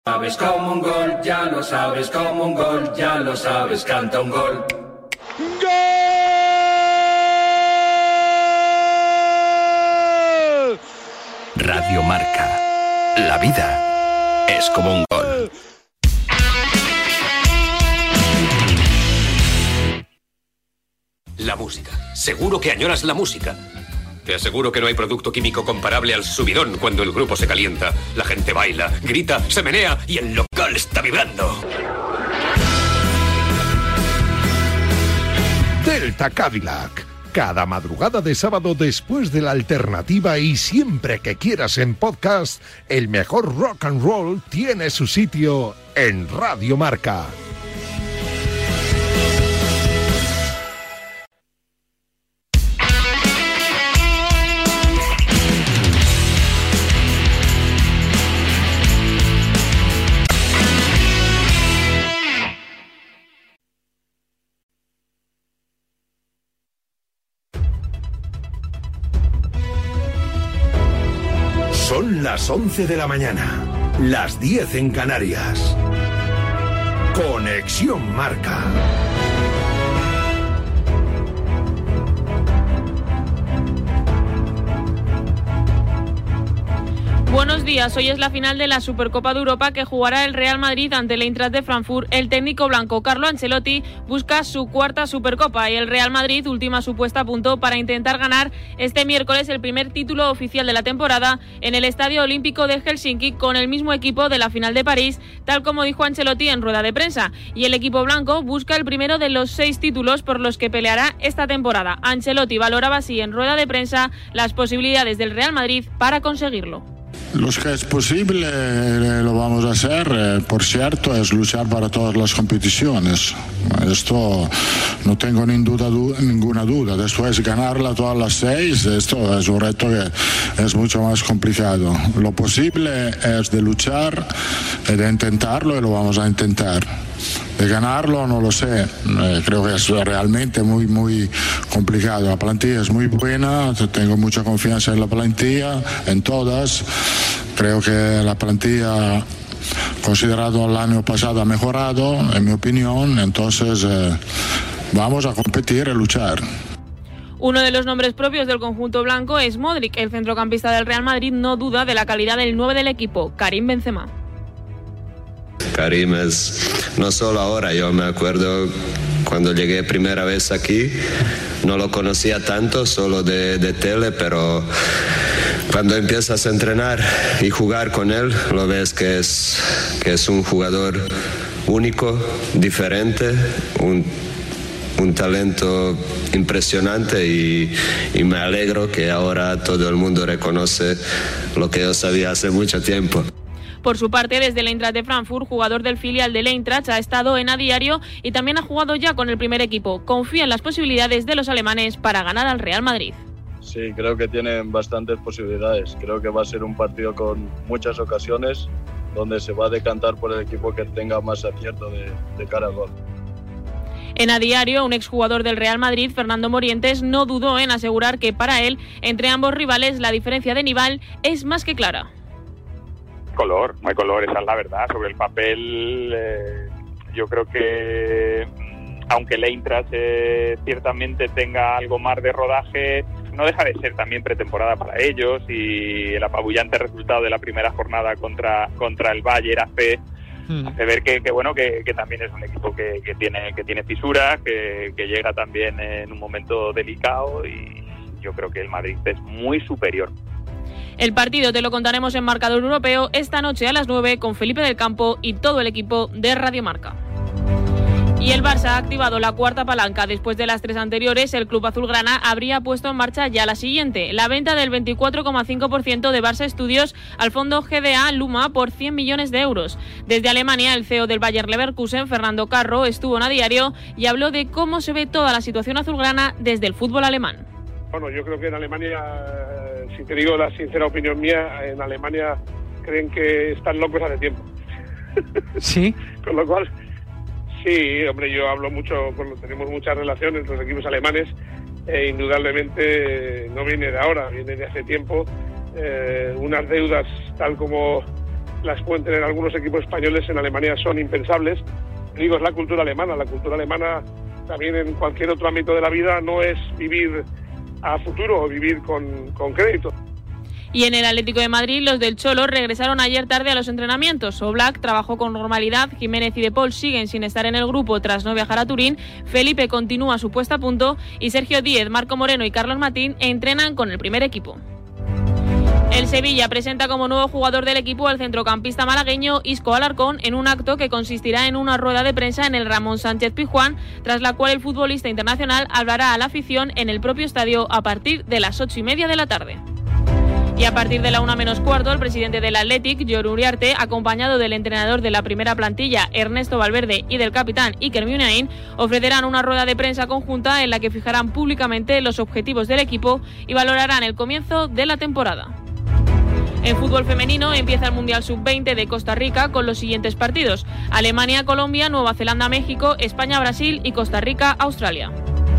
Sabes como un gol, ya lo sabes como un gol, ya lo sabes, canta un gol. ¡Gol! Radio Marca. La vida es como un gol. La música. Seguro que añoras la música. Te aseguro que no hay producto químico comparable al subidón cuando el grupo se calienta. La gente baila, grita, se menea y el local está vibrando. Delta Cadillac. Cada madrugada de sábado después de la alternativa y siempre que quieras en podcast, el mejor rock and roll tiene su sitio en Radio Marca. Son las 11 de la mañana, las 10 en Canarias. Conexión Marca. Buenos días, hoy es la final de la Supercopa de Europa que jugará el Real Madrid ante el Eintracht de Frankfurt. El técnico blanco Carlo Ancelotti busca su cuarta Supercopa y el Real Madrid ultima su puesta a punto para intentar ganar este miércoles el primer título oficial de la temporada en el Estadio Olímpico de Helsinki con el mismo equipo de la final de París, tal como dijo Ancelotti en rueda de prensa. Y el equipo blanco busca el primero de los 6 títulos por los que peleará esta temporada. Ancelotti valoraba así en rueda de prensa las posibilidades del Real Madrid para conseguirlo. Los que es posible lo vamos a hacer, por cierto, es luchar para todas las competiciones. Esto no tengo ninguna duda. Después ganarla todas las 6, esto es un reto que es mucho más complicado. Lo posible es de luchar, de intentarlo y lo vamos a intentar. De ganarlo no lo sé, creo que es realmente muy complicado. La plantilla es muy buena, tengo mucha confianza en la plantilla, en todas. Creo que la plantilla, considerado el año pasado, ha mejorado, en mi opinión. Entonces vamos a competir y luchar. Uno de los nombres propios del conjunto blanco es Modric. El centrocampista del Real Madrid no duda de la calidad del 9 del equipo, Karim Benzema. Karim es, no solo ahora, yo me acuerdo cuando llegué primera vez aquí, no lo conocía tanto, solo de tele, pero cuando empiezas a entrenar y jugar con él, lo ves que es un jugador único, diferente, un talento impresionante y me alegro que ahora todo el mundo reconoce lo que yo sabía hace mucho tiempo. Por su parte, desde el Eintracht de Frankfurt, jugador del filial del Eintracht, ha estado en A Diario y también ha jugado ya con el primer equipo. Confía en las posibilidades de los alemanes para ganar al Real Madrid. Sí, creo que tienen bastantes posibilidades. Creo que va a ser un partido con muchas ocasiones donde se va a decantar por el equipo que tenga más acierto de cara al gol. En A Diario, un exjugador del Real Madrid, Fernando Morientes, no dudó en asegurar que para él, entre ambos rivales, la diferencia de nivel es más que clara. No hay color, esa es la verdad. Sobre el papel, yo creo que aunque el Eintracht ciertamente tenga algo más de rodaje, no deja de ser también pretemporada para ellos, y el apabullante resultado de la primera jornada contra el Bayern hace ver que también es un equipo que tiene fisuras, que llega también en un momento delicado, y yo creo que el Madrid es muy superior. El partido te lo contaremos en Marcador Europeo esta noche a las 9 con Felipe del Campo y todo el equipo de Radio Marca. Y el Barça ha activado la cuarta palanca. Después de las 3 anteriores, el club azulgrana habría puesto en marcha ya la siguiente: la venta del 24,5% de Barça Studios al fondo GDA Luma por 100 millones de euros. Desde Alemania, el CEO del Bayer Leverkusen, Fernando Carro, estuvo en A Diario y habló de cómo se ve toda la situación azulgrana desde el fútbol alemán. Bueno, yo creo que en Alemania, si te digo la sincera opinión mía, en Alemania creen que están locos hace tiempo. ¿Sí? Con lo cual, sí, hombre, yo hablo mucho, tenemos muchas relaciones entre los equipos alemanes, indudablemente no viene de ahora, viene de hace tiempo. Unas deudas tal como las pueden tener algunos equipos españoles, en Alemania son impensables. Digo, es la cultura alemana. La cultura alemana también en cualquier otro ámbito de la vida no es vivir a futuro o vivir con crédito. Y en el Atlético de Madrid, los del Cholo regresaron ayer tarde a los entrenamientos. Oblak trabajó con normalidad, Jiménez y De Paul siguen sin estar en el grupo tras no viajar a Turín, Felipe continúa su puesta a punto y Sergio Díez, Marco Moreno y Carlos Matín entrenan con el primer equipo. El Sevilla presenta como nuevo jugador del equipo al centrocampista malagueño Isco Alarcón en un acto que consistirá en una rueda de prensa en el Ramón Sánchez Pizjuán, tras la cual el futbolista internacional hablará a la afición en el propio estadio a partir de las 8:30 de la tarde. Y a partir de la 1:45, el presidente del Athletic, Jon Uriarte, acompañado del entrenador de la primera plantilla, Ernesto Valverde, y del capitán Iker Muniain, ofrecerán una rueda de prensa conjunta en la que fijarán públicamente los objetivos del equipo y valorarán el comienzo de la temporada. En fútbol femenino empieza el Mundial Sub-20 de Costa Rica con los siguientes partidos: Alemania-Colombia, Nueva Zelanda-México, España-Brasil y Costa Rica-Australia.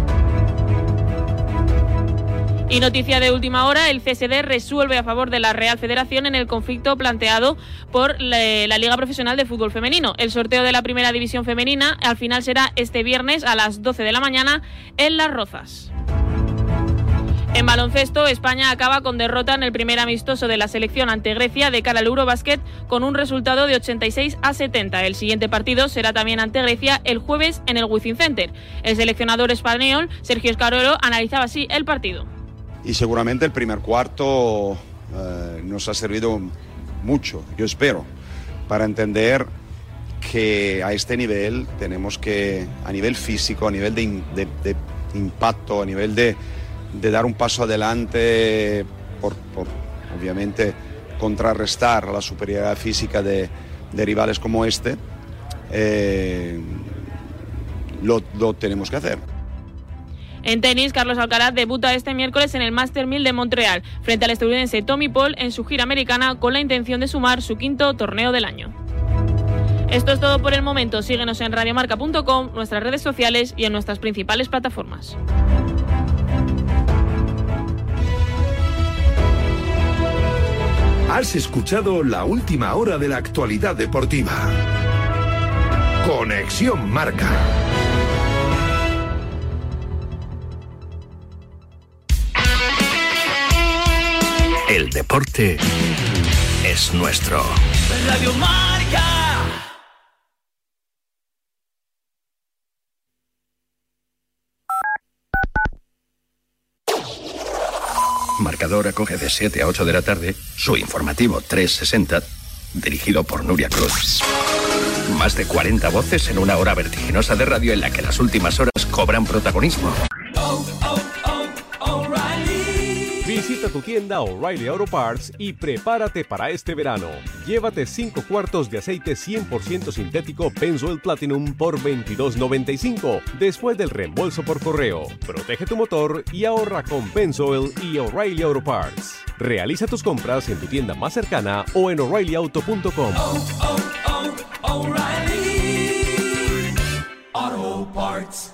Y noticia de última hora, el CSD resuelve a favor de la Real Federación en el conflicto planteado por la Liga Profesional de Fútbol Femenino. El sorteo de la Primera División Femenina al final será este viernes a las 12 de la mañana en Las Rozas. En baloncesto, España acaba con derrota en el primer amistoso de la selección ante Grecia de cara al Eurobasket con un resultado de 86-70. El siguiente partido será también ante Grecia el jueves en el Wizzing Center. El seleccionador español, Sergio Escarolo, analizaba así el partido. Y seguramente el primer cuarto nos ha servido mucho, yo espero, para entender que a este nivel tenemos que, a nivel físico, a nivel de impacto, a nivel de dar un paso adelante por obviamente contrarrestar la superioridad física de rivales como este, lo tenemos que hacer. En tenis, Carlos Alcaraz debuta este miércoles en el Master 1000 de Montreal, frente al estadounidense Tommy Paul en su gira americana con la intención de sumar su quinto torneo del año. Esto es todo por el momento. Síguenos en radiomarca.com, nuestras redes sociales y en nuestras principales plataformas. Has escuchado la última hora de la actualidad deportiva. Conexión Marca. El deporte es nuestro. Radio Marca. Marcador acoge de 7 a 8 de la tarde su informativo 360, dirigido por Nuria Cruz. Más de 40 voces en una hora vertiginosa de radio en la que las últimas horas cobran protagonismo. Visita tu tienda O'Reilly Auto Parts y prepárate para este verano. Llévate 5 cuartos de aceite 100% sintético Pennzoil Platinum por $22.95 después del reembolso por correo. Protege tu motor y ahorra con Pennzoil y O'Reilly Auto Parts. Realiza tus compras en tu tienda más cercana o en O'ReillyAuto.com. O'Reilly Auto Parts.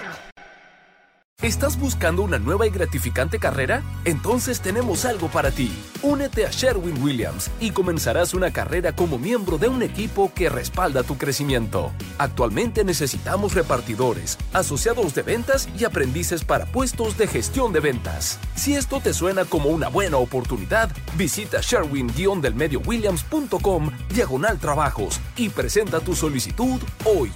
¿Estás buscando una nueva y gratificante carrera? Entonces tenemos algo para ti. Únete a Sherwin-Williams y comenzarás una carrera como miembro de un equipo que respalda tu crecimiento. Actualmente necesitamos repartidores, asociados de ventas y aprendices para puestos de gestión de ventas. Si esto te suena como una buena oportunidad, visita sherwin-williams.com/trabajos y presenta tu solicitud hoy.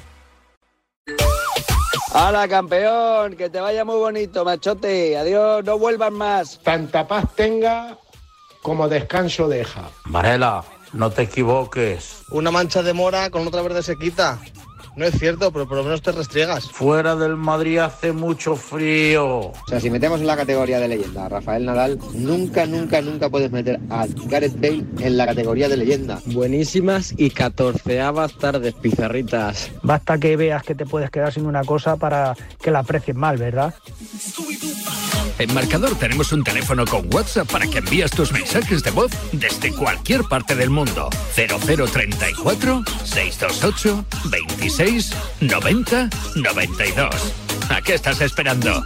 ¡Hala, campeón! Que te vaya muy bonito, machote. Adiós, no vuelvas más. Tanta paz tenga como descanso deja. Varela, no te equivoques. Una mancha de mora con otra verde se quita. No es cierto, pero por lo menos te restriegas. Fuera del Madrid hace mucho frío. O sea, si metemos en la categoría de leyenda a Rafael Nadal, nunca puedes meter a Gareth Bale en la categoría de leyenda. Buenísimas y 14avas tardes, pizarritas. Basta que veas que te puedes quedar sin una cosa para que la aprecies mal, ¿verdad? En Marcador tenemos un teléfono con WhatsApp para que envíes tus mensajes de voz desde cualquier parte del mundo. 0034 628 26 90 92. ¿A qué estás esperando?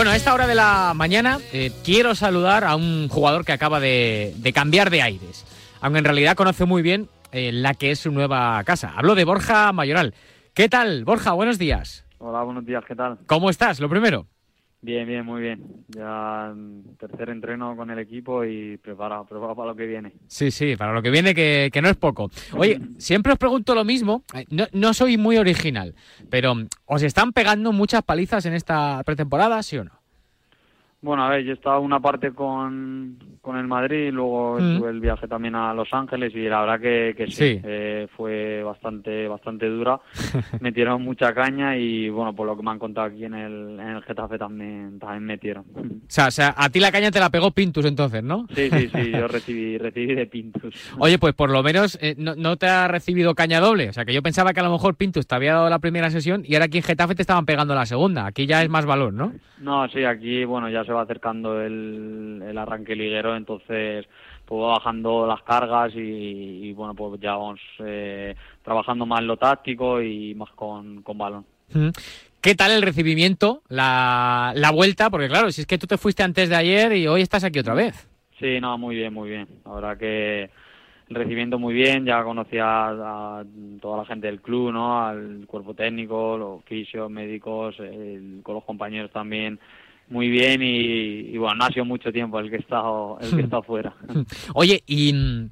Bueno, a esta hora de la mañana quiero saludar a un jugador que acaba de cambiar de aires, aunque en realidad conoce muy bien la que es su nueva casa. Hablo de Borja Mayoral. ¿Qué tal, Borja? Buenos días. Hola, buenos días, ¿qué tal? ¿Cómo estás? Lo primero. Bien, muy bien. Ya tercer entreno con el equipo y preparado para lo que viene. Sí, para lo que viene, que no es poco. Oye, siempre os pregunto lo mismo, no soy muy original, pero ¿os están pegando muchas palizas en esta pretemporada, sí o no? Bueno, a ver, yo he estado una parte con el Madrid y luego tuve el viaje también a Los Ángeles y la verdad que sí. Fue bastante dura. Metieron mucha caña y bueno, por lo que me han contado aquí en el Getafe también metieron. O sea, a ti la caña te la pegó Pintus entonces, ¿no? Sí, yo recibí de Pintus. Oye, pues por lo menos no te ha recibido caña doble. O sea, que yo pensaba que a lo mejor Pintus te había dado la primera sesión y ahora aquí en Getafe te estaban pegando la segunda. Aquí ya es más valor, ¿no? No, sí, aquí, bueno, ya se va acercando el arranque liguero, entonces pues va bajando las cargas y bueno, pues ya vamos trabajando más lo táctico y más con balón. ¿Qué tal el recibimiento, la vuelta? Porque claro, si es que tú te fuiste antes de ayer y hoy estás aquí otra vez. Sí, no, muy bien. La verdad que el recibimiento muy bien, ya conocía a toda la gente del club, ¿no? Al cuerpo técnico, los fisios, médicos, con los compañeros también. Muy bien y bueno, no ha sido mucho tiempo el que he estado fuera. Oye, y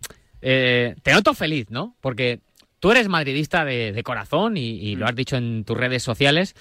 te noto feliz, ¿no? Porque tú eres madridista de corazón y lo has dicho en tus redes sociales.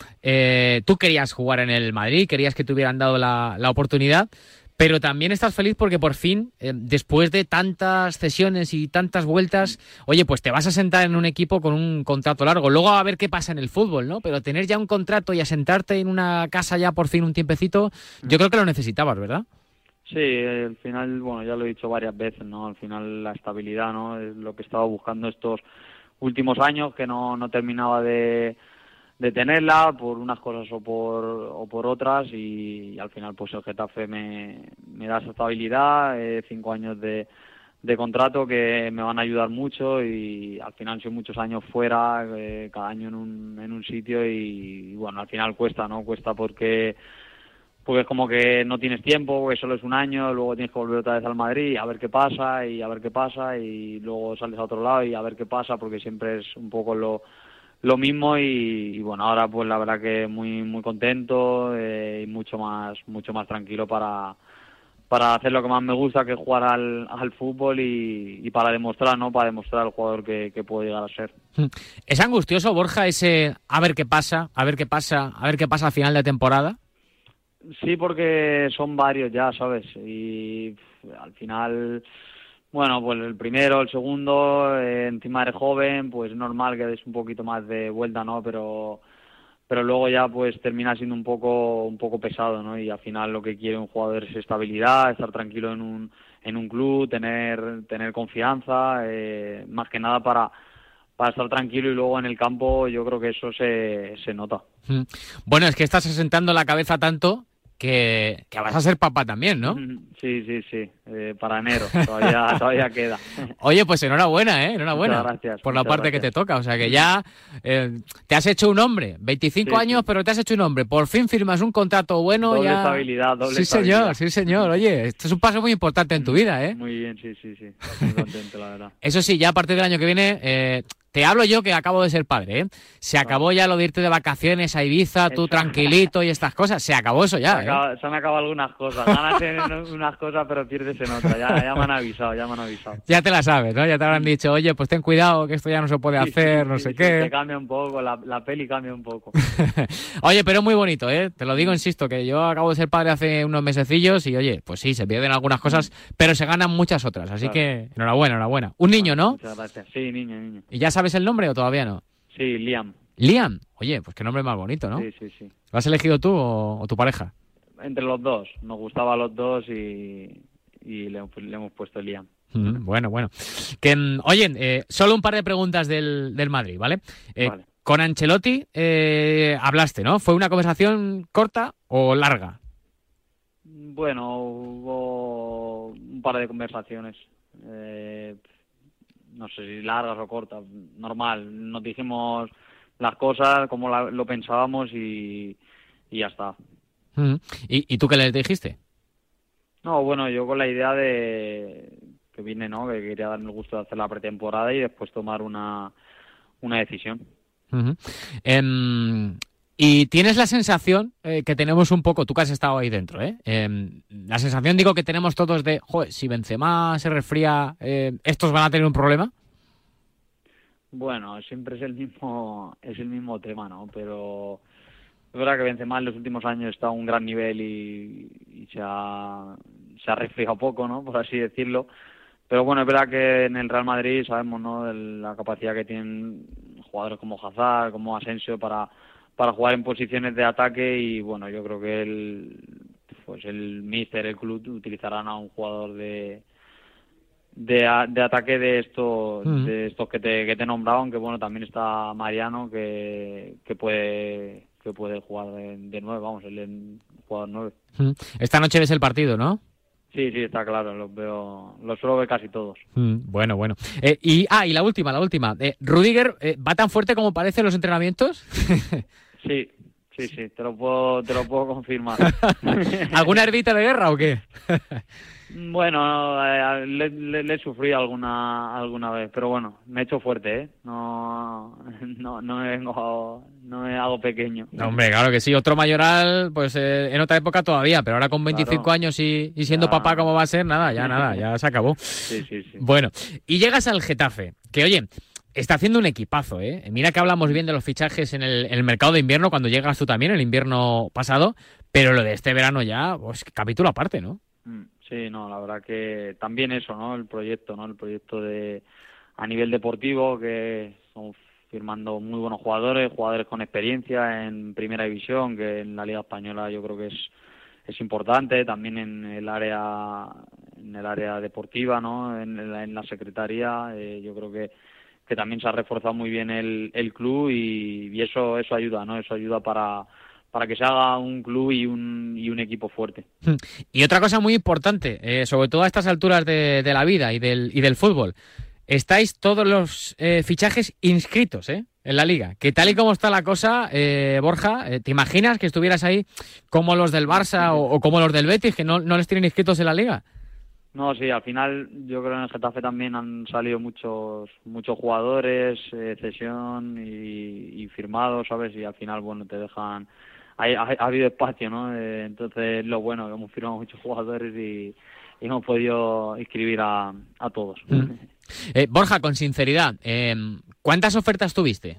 Tú querías jugar en el Madrid, querías que te hubieran dado la oportunidad, pero también estás feliz porque por fin, después de tantas cesiones y tantas vueltas, oye, pues te vas a sentar en un equipo con un contrato largo. Luego a ver qué pasa en el fútbol, ¿no? Pero tener ya un contrato y asentarte en una casa ya por fin un tiempecito, yo creo que lo necesitabas, ¿verdad? Sí, al final, bueno, ya lo he dicho varias veces, ¿no? Al final la estabilidad, ¿no? Es lo que he estado buscando estos últimos años, que no terminaba de tenerla por unas cosas o por otras y al final pues el Getafe me da esa estabilidad, 5 años de contrato que me van a ayudar mucho y al final son muchos años fuera, cada año en un sitio y bueno, al final cuesta porque es como que no tienes tiempo, porque solo es un año, luego tienes que volver otra vez al Madrid a ver qué pasa y luego sales a otro lado y a ver qué pasa, porque siempre es un poco lo mismo y bueno, ahora pues la verdad que muy contento y mucho más tranquilo para hacer lo que más me gusta, que es jugar al fútbol y para demostrar, ¿no? Para demostrar al jugador que puedo llegar a ser. ¿Es angustioso, Borja, ese a ver qué pasa a final de temporada? Sí, porque son varios ya, ¿sabes? Y al final, bueno, pues el primero, el segundo, encima eres joven, pues es normal que des un poquito más de vuelta, ¿no? Pero luego ya pues termina siendo un poco pesado, ¿no? Y al final lo que quiere un jugador es estabilidad, estar tranquilo en un club, tener confianza, más que nada para estar tranquilo y luego en el campo yo creo que eso se nota. Bueno, es que estás asentando la cabeza tanto que vas a ser papá también, ¿no? Sí, para enero, todavía queda. Oye, pues enhorabuena, enhorabuena. Muchas gracias. Por la parte que te toca, o sea que ya te has hecho un hombre, 25 años, pero te has hecho un hombre, por fin firmas un contrato bueno. Doble ya... estabilidad, Sí, señor, oye, esto es un paso muy importante en tu vida, ¿eh? Muy bien, sí, muy contento, la verdad. Eso sí, ya a partir del año que viene... Te hablo yo que acabo de ser padre, ¿eh? Se acabó ya lo de irte de vacaciones a Ibiza, tú tranquilito y estas cosas. Se acabó eso ya, Se han acabado algunas cosas. Ganas en unas cosas, pero pierdes en otras. Ya me han avisado. Ya te la sabes, ¿no? Ya te habrán dicho, oye, pues ten cuidado que esto ya no se puede hacer, no sé qué. Se cambia un poco, la peli cambia un poco. Oye, pero es muy bonito, ¿eh? Te lo digo, insisto, que yo acabo de ser padre hace unos mesecillos y, oye, pues sí, se pierden algunas cosas, pero se ganan muchas otras. Así que, enhorabuena. Un niño, ¿no? Muchas gracias. Sí, niño. ¿Y ya sabes el nombre o todavía no? Sí, Liam. ¿Liam? Oye, pues qué nombre más bonito, ¿no? Sí. ¿Lo has elegido tú o tu pareja? Entre los dos. Nos gustaba a los dos y le hemos puesto Liam. Bueno. Que, oye, solo un par de preguntas del Madrid, ¿vale? Vale. Con Ancelotti hablaste, ¿no? ¿Fue una conversación corta o larga? Bueno, hubo un par de conversaciones. No sé si largas o cortas, normal. Nos dijimos las cosas como lo pensábamos y ya está. ¿Y tú qué les dijiste? No, bueno, yo con la idea de que vine, ¿no? Que quería darme el gusto de hacer la pretemporada y después tomar una decisión. Y tienes la sensación que tenemos un poco, tú que has estado ahí dentro, la sensación, digo, que tenemos todos de, joder, si Benzema se resfría, ¿estos van a tener un problema? Bueno, siempre es el mismo tema, ¿no? Pero es verdad que Benzema en los últimos años está a un gran nivel y se ha resfriado poco, ¿no? Por así decirlo. Pero bueno, es verdad que en el Real Madrid sabemos, ¿no? De la capacidad que tienen jugadores como Hazard, como Asensio para jugar en posiciones de ataque y bueno, yo creo que el míster, el club utilizarán a un jugador de ataque de estos que te nombraba, aunque bueno, también está Mariano que puede jugar de 9, vamos, él es jugador 9. Esta noche ves el partido, ¿no? Sí, está claro, los suelo ver casi todos. Bueno. Y la última. ¿Rüdiger va tan fuerte como parece en los entrenamientos? Sí, te lo puedo confirmar. ¿Alguna herbita de guerra o qué? Bueno, le he sufrido alguna vez, pero bueno, me he hecho fuerte, No me hago pequeño. No, hombre, claro que sí. Otro mayoral, pues en otra época todavía, pero ahora con 25 años y siendo papá como va a ser, nada, ya se acabó. Sí. Bueno, y llegas al Getafe, que oye, está haciendo un equipazo, Mira que hablamos bien de los fichajes en el mercado de invierno, cuando llegas tú también, el invierno pasado, pero lo de este verano ya, pues capítulo aparte, ¿no? Sí, no, la verdad que también eso, ¿no? El proyecto a nivel deportivo, que estamos firmando muy buenos jugadores con experiencia en primera división, que en la Liga Española yo creo que es importante, también en el área deportiva, ¿no? En la secretaría, yo creo que también se ha reforzado muy bien el club y eso ayuda, ¿no? Eso ayuda para que se haga un club y un equipo fuerte. Y otra cosa muy importante, sobre todo a estas alturas de la vida y del fútbol, estáis todos los fichajes inscritos en la Liga. Que tal y como está la cosa, Borja, ¿te imaginas que estuvieras ahí como los del Barça o como los del Betis, que no les tienen inscritos en la Liga? No, sí, al final yo creo que en el Getafe también han salido muchos jugadores, cesión y firmados, ¿sabes? Y al final, bueno, te dejan... Ha habido espacio, ¿no? Entonces, lo bueno, que hemos firmado muchos jugadores y hemos podido inscribir a todos. Borja, con sinceridad, ¿cuántas ofertas tuviste?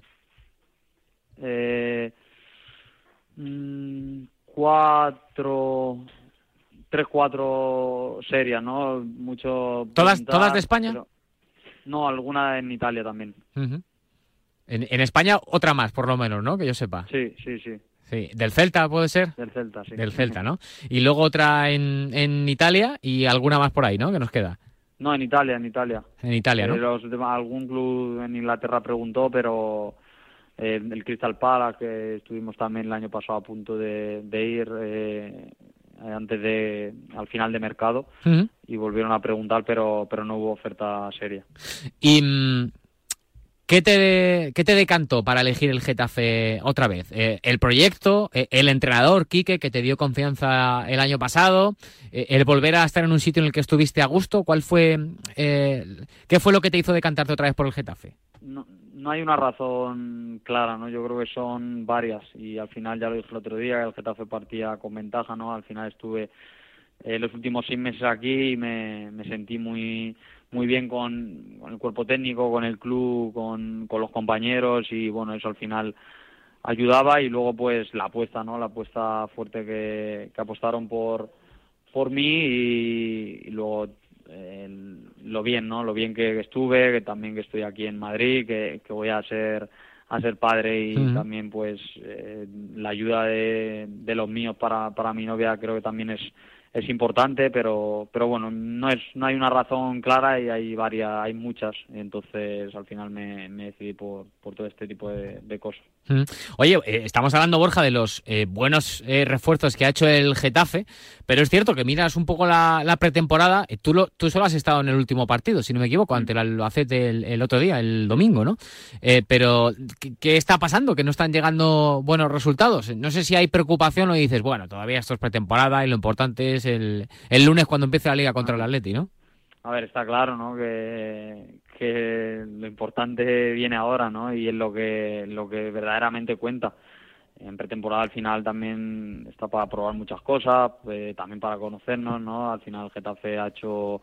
4 serias, ¿no? Mucho. ¿Todas de España? Pero, no, alguna en Italia también. En España otra más, por lo menos, ¿no? Que yo sepa. Sí. Sí, ¿del Celta puede ser? Del Celta, sí. Del Celta, ¿no? Y luego otra en Italia y alguna más por ahí, ¿no? Que nos queda. No, en Italia. En Italia, ¿no? Algún club en Inglaterra preguntó, pero el Crystal Palace, que estuvimos también el año pasado a punto de ir al final de mercado, y volvieron a preguntar, pero no hubo oferta seria. Y... ¿Qué te decantó para elegir el Getafe otra vez? ¿El proyecto? ¿El entrenador, Quique, que te dio confianza el año pasado? ¿El volver a estar en un sitio en el que estuviste a gusto? ¿Qué fue lo que te hizo decantarte otra vez por el Getafe? No hay una razón clara, ¿no? Yo creo que son varias y al final, ya lo dije el otro día, el Getafe partía con ventaja, ¿no? Al final estuve los últimos 6 meses aquí y me sentí muy bien con el cuerpo técnico, con el club, con los compañeros y bueno, eso al final ayudaba y luego pues la apuesta fuerte que apostaron por mí y luego lo bien que estuve, que también que estoy aquí en Madrid, que voy a ser padre y también pues la ayuda de los míos para mi novia creo que también es es importante, pero bueno, no hay una razón clara y hay muchas, entonces al final me decidí por todo este tipo de cosas. Oye, estamos hablando, Borja, de los buenos refuerzos que ha hecho el Getafe, pero es cierto que miras un poco la pretemporada. Tú solo has estado en el último partido, si no me equivoco, ante el Albacete el otro día, el domingo, ¿no? Pero ¿qué está pasando? Que no están llegando buenos resultados. No sé si hay preocupación o dices, bueno, todavía esto es pretemporada y lo importante es el lunes cuando empiece la Liga contra el Atleti, ¿no? A ver, está claro, ¿no? Que lo importante viene ahora, ¿no? Y es lo que verdaderamente cuenta. En pretemporada al final también está para probar muchas cosas, también para conocernos, ¿no? Al final el Getafe ha hecho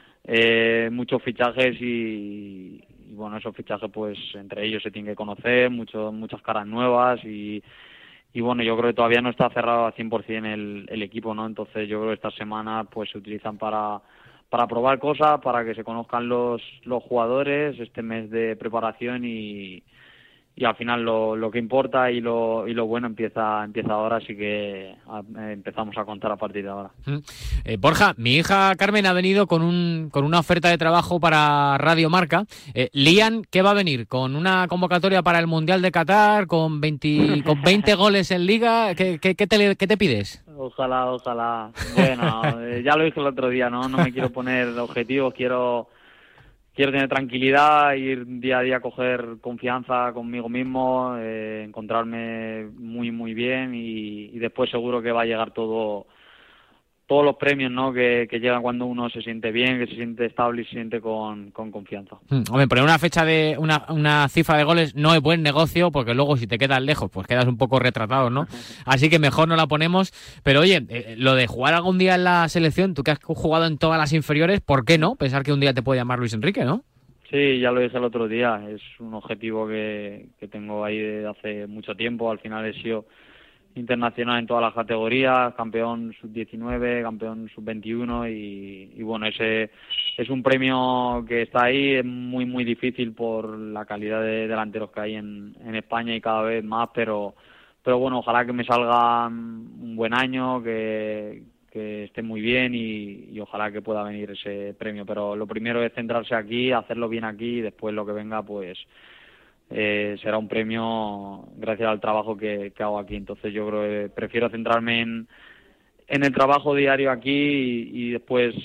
muchos fichajes y bueno, esos fichajes pues entre ellos se tienen que conocer, muchas caras nuevas y bueno, yo creo que todavía no está cerrado al 100% el equipo, ¿no? Entonces yo creo que estas semanas pues se utilizan para probar cosas, para que se conozcan los jugadores, este mes de preparación y al final lo que importa y lo bueno empieza ahora, así que empezamos a contar a partir de ahora. Borja, mi hija Carmen ha venido con una oferta de trabajo para Radio Marca. Lian, ¿qué va a venir? ¿Con una convocatoria para el Mundial de Qatar? ¿Con 20 goles en Liga? ¿Qué te pides? Ojalá. Bueno, ya lo dije el otro día, ¿no? No me quiero poner objetivos, quiero tener tranquilidad, ir día a día a coger confianza conmigo mismo, encontrarme muy muy bien y después seguro que va a llegar todos los premios, ¿no? que llegan cuando uno se siente bien, que se siente estable y se siente con confianza. Hombre, poner una fecha de una cifra de goles no es buen negocio, porque luego si te quedas lejos pues quedas un poco retratado, ¿no? Así que mejor no la ponemos. Pero oye, lo de jugar algún día en la selección, tú que has jugado en todas las inferiores, ¿por qué no? Pensar que un día te puede llamar Luis Enrique, ¿no? Sí, ya lo dije el otro día, es un objetivo que tengo ahí desde hace mucho tiempo. Al final he sido internacional en todas las categorías, campeón sub-19, campeón sub-21 y bueno, ese es un premio que está ahí, es muy muy difícil por la calidad de delanteros que hay en España y cada vez más, pero bueno, ojalá que me salga un buen año, que esté muy bien y ojalá que pueda venir ese premio, pero lo primero es centrarse aquí, hacerlo bien aquí y después lo que venga pues será un premio gracias al trabajo que hago aquí. Entonces yo creo que prefiero centrarme en el trabajo diario aquí y después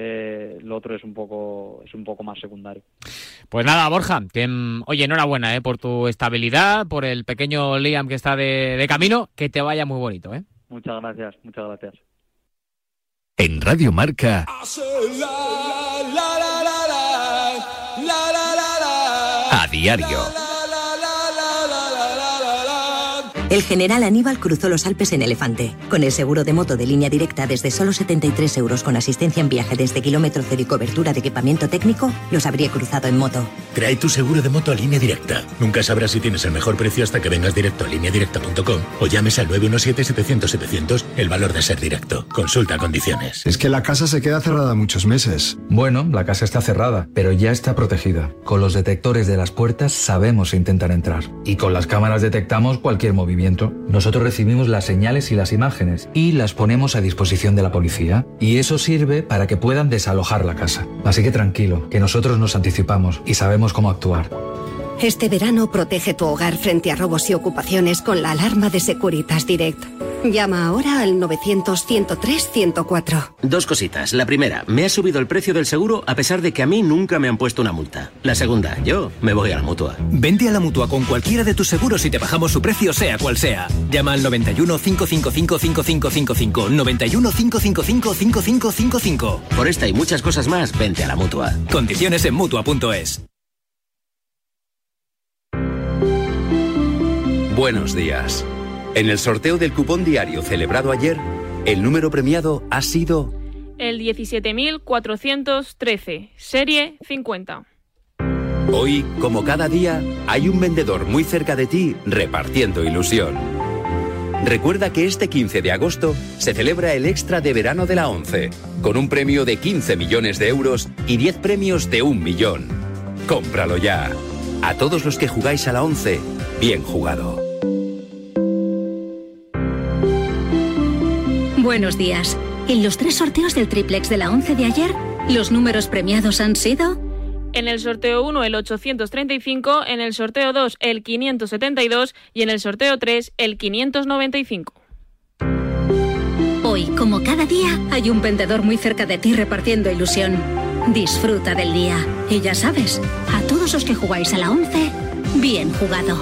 lo otro es un poco más secundario. Pues nada, Borja, oye, enhorabuena por tu estabilidad, por el pequeño Liam que está de camino, que te vaya muy bonito. Muchas gracias. En Radio Marca, a diario. El general Aníbal cruzó los Alpes en elefante. Con el seguro de moto de Línea Directa desde solo 73 € con asistencia en viaje desde kilómetro cero y cobertura de equipamiento técnico, los habría cruzado en moto. Trae tu seguro de moto a Línea Directa. Nunca sabrás si tienes el mejor precio hasta que vengas directo a lineadirecta.com o llames al 917-700-700, el valor de ser directo. Consulta condiciones. Es que la casa se queda cerrada muchos meses. Bueno, la casa está cerrada, pero ya está protegida. Con los detectores de las puertas sabemos intentar entrar. Y con las cámaras detectamos cualquier movimiento. Nosotros recibimos las señales y las imágenes y las ponemos a disposición de la policía. Y eso sirve para que puedan desalojar la casa. Así que tranquilo, que nosotros nos anticipamos y sabemos cómo actuar. Este verano protege tu hogar frente a robos y ocupaciones con la alarma de Securitas Direct. Llama ahora al 900-103-104. Dos cositas. La primera, me ha subido el precio del seguro a pesar de que a mí nunca me han puesto una multa. La segunda, yo me voy a la Mutua. Vente a la Mutua con cualquiera de tus seguros y te bajamos su precio sea cual sea. Llama al 91-555-5555. 91-555-5555. Por esta y muchas cosas más, vente a la Mutua. Condiciones en Mutua.es. Buenos días. En el sorteo del cupón diario celebrado ayer, el número premiado ha sido el 17.413, serie 50. Hoy, como cada día, hay un vendedor muy cerca de ti repartiendo ilusión. Recuerda que este 15 de agosto se celebra el extra de verano de la ONCE, con un premio de 15 millones de euros y 10 premios de 1 millón. ¡Cómpralo ya! A todos los que jugáis a la ONCE, bien jugado. Buenos días. En los 3 sorteos del triplex de la 11 de ayer, los números premiados han sido... En el sorteo 1 el 835, en el sorteo 2 el 572 y en el sorteo 3 el 595. Hoy, como cada día, hay un vendedor muy cerca de ti repartiendo ilusión. Disfruta del día. Y ya sabes, a todos los que jugáis a la 11, bien jugado.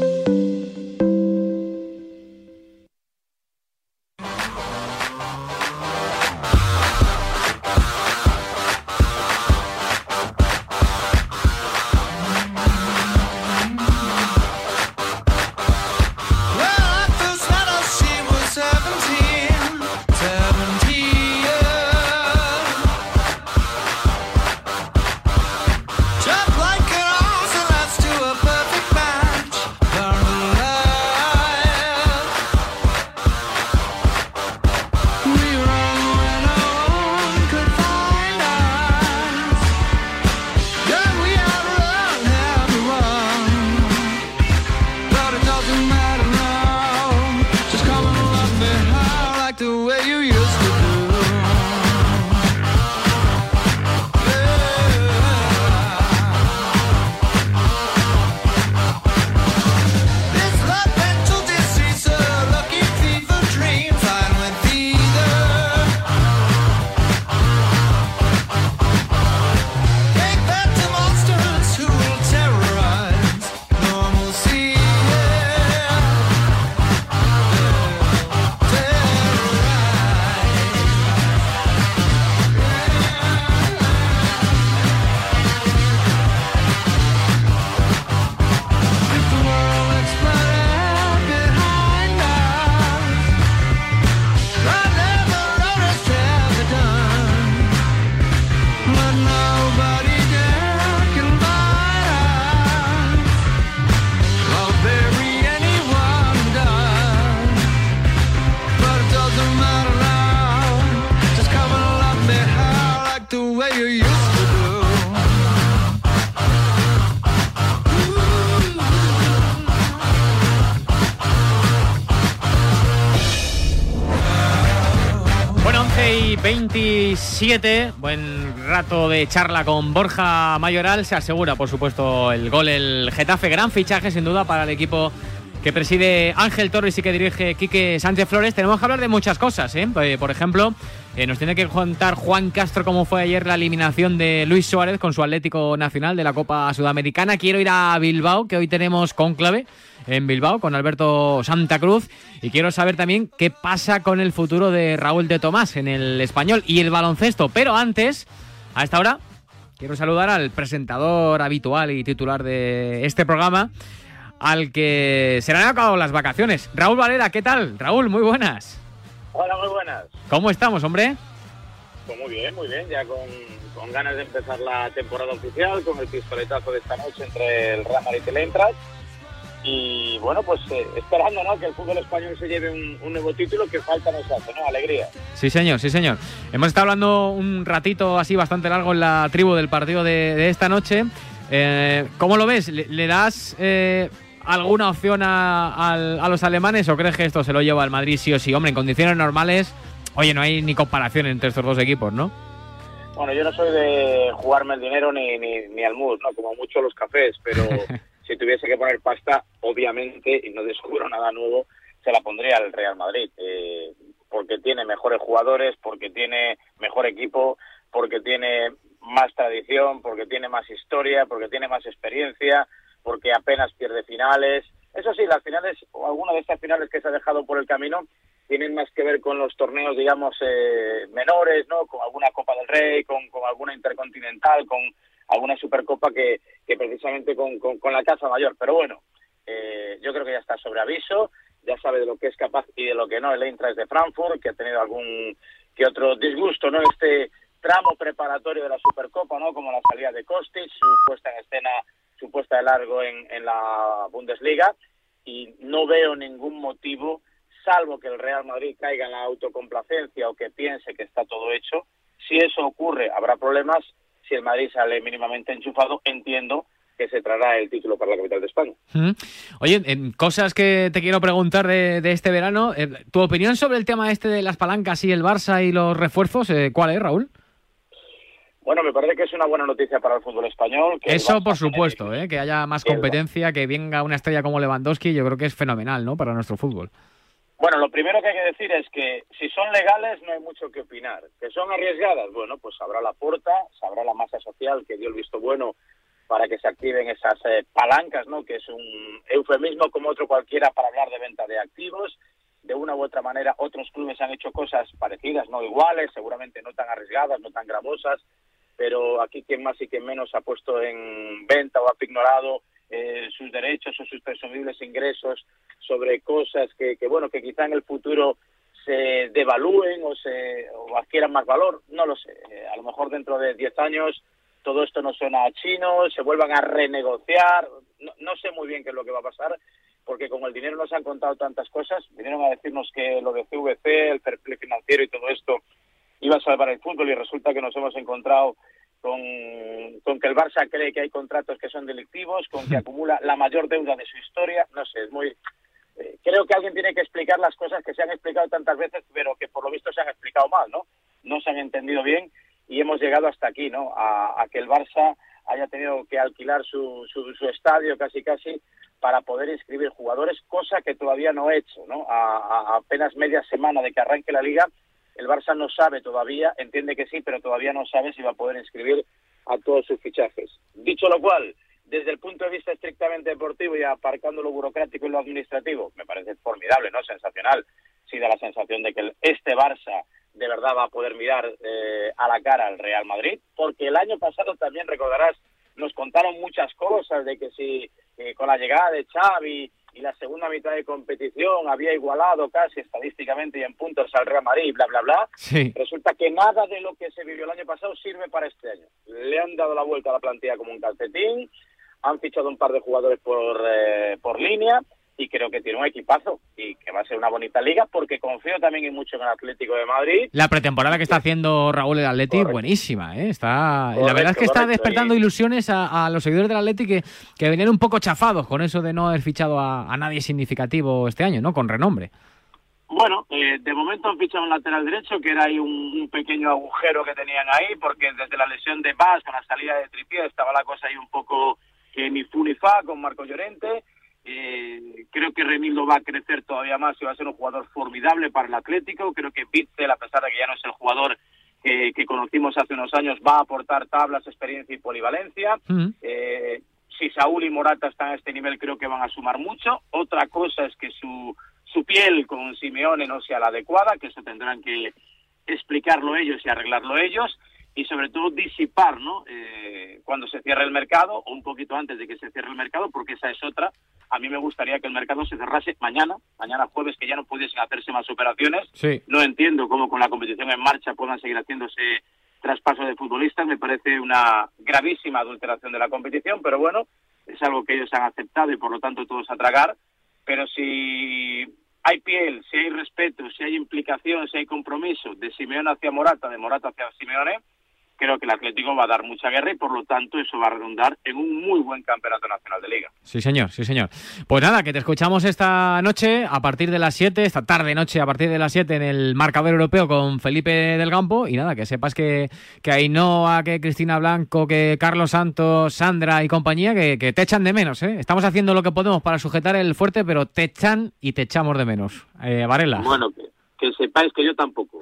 Bueno, 11:27, buen rato de charla con Borja Mayoral. Se asegura, por supuesto, el gol el Getafe. Gran fichaje, sin duda, para el equipo que preside Ángel Torres y que dirige Quique Sánchez Flores. Tenemos que hablar de muchas cosas, ¿eh? Por ejemplo, nos tiene que contar Juan Castro cómo fue ayer la eliminación de Luis Suárez con su Atlético Nacional de la Copa Sudamericana. Quiero ir a Bilbao, que hoy tenemos cónclave en Bilbao con Alberto Santa Cruz, y quiero saber también qué pasa con el futuro de Raúl de Tomás en el Español y el baloncesto. Pero antes, a esta hora, quiero saludar al presentador habitual y titular de este programa, al que se le han acabado las vacaciones. Raúl Valera, ¿qué tal? Raúl, muy buenas. Hola, muy buenas. ¿Cómo estamos, hombre? Pues muy bien, ya con ganas de empezar la temporada oficial, con el pistoletazo de esta noche entre el Real Madrid y el Eintracht. Y bueno, pues esperando, ¿no?, que el fútbol español se lleve un nuevo título, que falta nos hace, ¿no? Alegría. Sí, señor, sí, señor. Hemos estado hablando un ratito así bastante largo en la tribu del partido de esta noche. ¿Cómo lo ves? ¿Le das alguna opción a los alemanes o crees que esto se lo lleva al Madrid sí o sí? Hombre, en condiciones normales, oye, no hay ni comparación entre estos dos equipos, ¿no? Bueno, yo no soy de jugarme el dinero ni al mus, ¿no? Como mucho los cafés, pero si tuviese que poner pasta, obviamente, y no descubro nada nuevo, se la pondría al Real Madrid, porque tiene mejores jugadores, porque tiene mejor equipo, porque tiene más tradición, porque tiene más historia, porque tiene más experiencia, porque apenas pierde finales. Eso sí, las finales, o alguna de estas finales que se ha dejado por el camino, tienen más que ver con los torneos, digamos, menores, ¿no? Con alguna Copa del Rey, con alguna Intercontinental, con alguna Supercopa que precisamente con la Casa Mayor. Pero bueno, yo creo que ya está sobre aviso, ya sabe de lo que es capaz y de lo que no el Eintracht de Frankfurt, que ha tenido algún que otro disgusto, ¿no?, este tramo preparatorio de la Supercopa, ¿no?, como la salida de Kostic, su puesta en escena, su puesta de largo en la Bundesliga, y no veo ningún motivo, salvo que el Real Madrid caiga en la autocomplacencia o que piense que está todo hecho. Si eso ocurre, habrá problemas. Si el Madrid sale mínimamente enchufado, entiendo que se traerá el título para la capital de España. Oye, cosas que te quiero preguntar de este verano. ¿Tu opinión sobre el tema este de las palancas y el Barça y los refuerzos, cuál es, Raúl? Bueno, me parece que es una buena noticia para el fútbol español. Que eso, por supuesto, que haya más competencia, que venga una estrella como Lewandowski, yo creo que es fenomenal, ¿no?, para nuestro fútbol. Bueno, lo primero que hay que decir es que si son legales no hay mucho que opinar. ¿Que son arriesgadas? Bueno, pues sabrá Laporta, sabrá la masa social que dio el visto bueno para que se activen esas palancas, ¿no?, que es un eufemismo como otro cualquiera para hablar de venta de activos. De una u otra manera, otros clubes han hecho cosas parecidas, no iguales, seguramente no tan arriesgadas, no tan gravosas, pero aquí quien más y quien menos ha puesto en venta o ha ignorado sus derechos o sus presumibles ingresos sobre cosas que quizá en el futuro se devalúen o adquieran más valor, no lo sé. A lo mejor dentro de 10 años todo esto no suena a chino, se vuelvan a renegociar, no sé muy bien qué es lo que va a pasar, porque con el dinero nos han contado tantas cosas, vinieron a decirnos que lo de CVC, el fair play financiero y todo esto iba a salvar el fútbol y resulta que nos hemos encontrado con que el Barça cree que hay contratos que son delictivos, con que acumula la mayor deuda de su historia, no sé, es muy... creo que alguien tiene que explicar las cosas que se han explicado tantas veces, pero que por lo visto se han explicado mal, ¿no? No se han entendido bien y hemos llegado hasta aquí, ¿no? A que el Barça haya tenido que alquilar su estadio casi para poder inscribir jugadores, cosa que todavía no ha hecho, ¿no? A apenas media semana de que arranque la Liga, el Barça no sabe todavía, entiende que sí, pero todavía no sabe si va a poder inscribir a todos sus fichajes. Dicho lo cual, desde el punto de vista estrictamente deportivo y aparcando lo burocrático y lo administrativo, me parece formidable, ¿no? Sensacional. Sí da la sensación de que este Barça de verdad va a poder mirar a la cara al Real Madrid, porque el año pasado también, recordarás, nos contaron muchas cosas de que si con la llegada de Xavi y la segunda mitad de competición había igualado casi estadísticamente y en puntos al Real Madrid, bla, bla, bla. Sí. Resulta que nada de lo que se vivió el año pasado sirve para este año. Le han dado la vuelta a la plantilla como un calcetín, han fichado un par de jugadores por línea y creo que tiene un equipazo y que va a ser una bonita liga porque confío también mucho en el Atlético de Madrid. La pretemporada que está haciendo Raúl el Atleti, buenísima, la verdad es que está despertando ilusiones a los seguidores del Atleti que venían un poco chafados con eso de no haber fichado a nadie significativo este año, ¿no? Con renombre. Bueno, de momento han fichado un lateral derecho, que era ahí un pequeño agujero que tenían ahí, porque desde la lesión de Vaz, con la salida de Trippier, estaba la cosa ahí un poco que ni fu ni fa con Marco Llorente. Creo que Remildo va a crecer todavía más y va a ser un jugador formidable para el Atlético. Creo que Witsel, a pesar de que ya no es el jugador que conocimos hace unos años, va a aportar tablas, experiencia y polivalencia. Si Saúl y Morata están a este nivel, creo que van a sumar mucho. Otra cosa es que su piel con Simeone no sea la adecuada, que eso tendrán que explicarlo ellos y arreglarlo ellos. Y sobre todo disipar, ¿no? Cuando se cierre el mercado, o un poquito antes de que se cierre el mercado, porque esa es otra. A mí me gustaría que el mercado se cerrase mañana jueves, que ya no pudiesen hacerse más operaciones. Sí. No entiendo cómo con la competición en marcha puedan seguir haciéndose traspasos de futbolistas. Me parece una gravísima adulteración de la competición, pero bueno, es algo que ellos han aceptado y por lo tanto todos a tragar. Pero si hay piel, si hay respeto, si hay implicación, si hay compromiso de Simeone hacia Morata, de Morata hacia Simeone, creo que el Atlético va a dar mucha guerra y por lo tanto eso va a redundar en un muy buen campeonato nacional de Liga. Sí, señor, sí, señor. Pues nada, que te escuchamos esta noche a partir de las 7, esta tarde-noche a partir de las 7 en el Marcador Europeo con Felipe del Campo y nada, que sepas que Ainhoa, que Cristina Blanco, que Carlos Santos, Sandra y compañía, que te echan de menos, ¿eh? Estamos haciendo lo que podemos para sujetar el fuerte, pero te echan y te echamos de menos. Varela. Bueno, que sepáis que yo tampoco.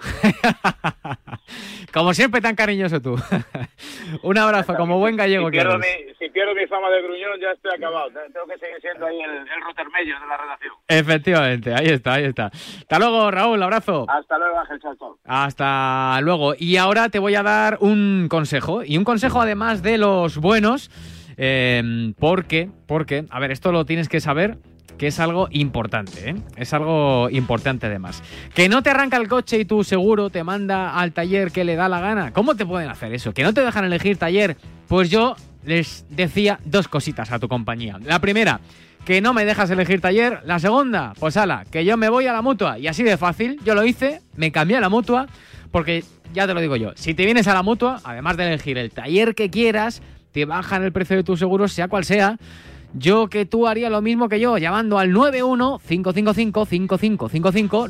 Como siempre, tan cariñoso tú. Un abrazo, como buen gallego que eres. Si pierdo mi fama de gruñón, ya estoy acabado. Tengo que seguir siendo ahí el Rottermeyer de la redacción. Efectivamente, ahí está. Hasta luego, Raúl, abrazo. Hasta luego, Ángel, chao. Hasta luego. Y ahora te voy a dar un consejo. Y un consejo además de los buenos. Porque, a ver, esto lo tienes que saber, que es algo importante, ¿eh? Es algo importante además. Que no te arranca el coche y tu seguro te manda al taller que le da la gana. ¿Cómo te pueden hacer eso? ¿Que no te dejan elegir taller? Pues yo les decía dos cositas a tu compañía. La primera, que no me dejas elegir taller. La segunda, pues ala, que yo me voy a la Mutua. Y así de fácil, yo lo hice, me cambié a la Mutua, porque ya te lo digo yo, si te vienes a la Mutua, además de elegir el taller que quieras, te bajan el precio de tus seguros, sea cual sea. Yo que tú haría lo mismo que yo, llamando al 91-555-5555,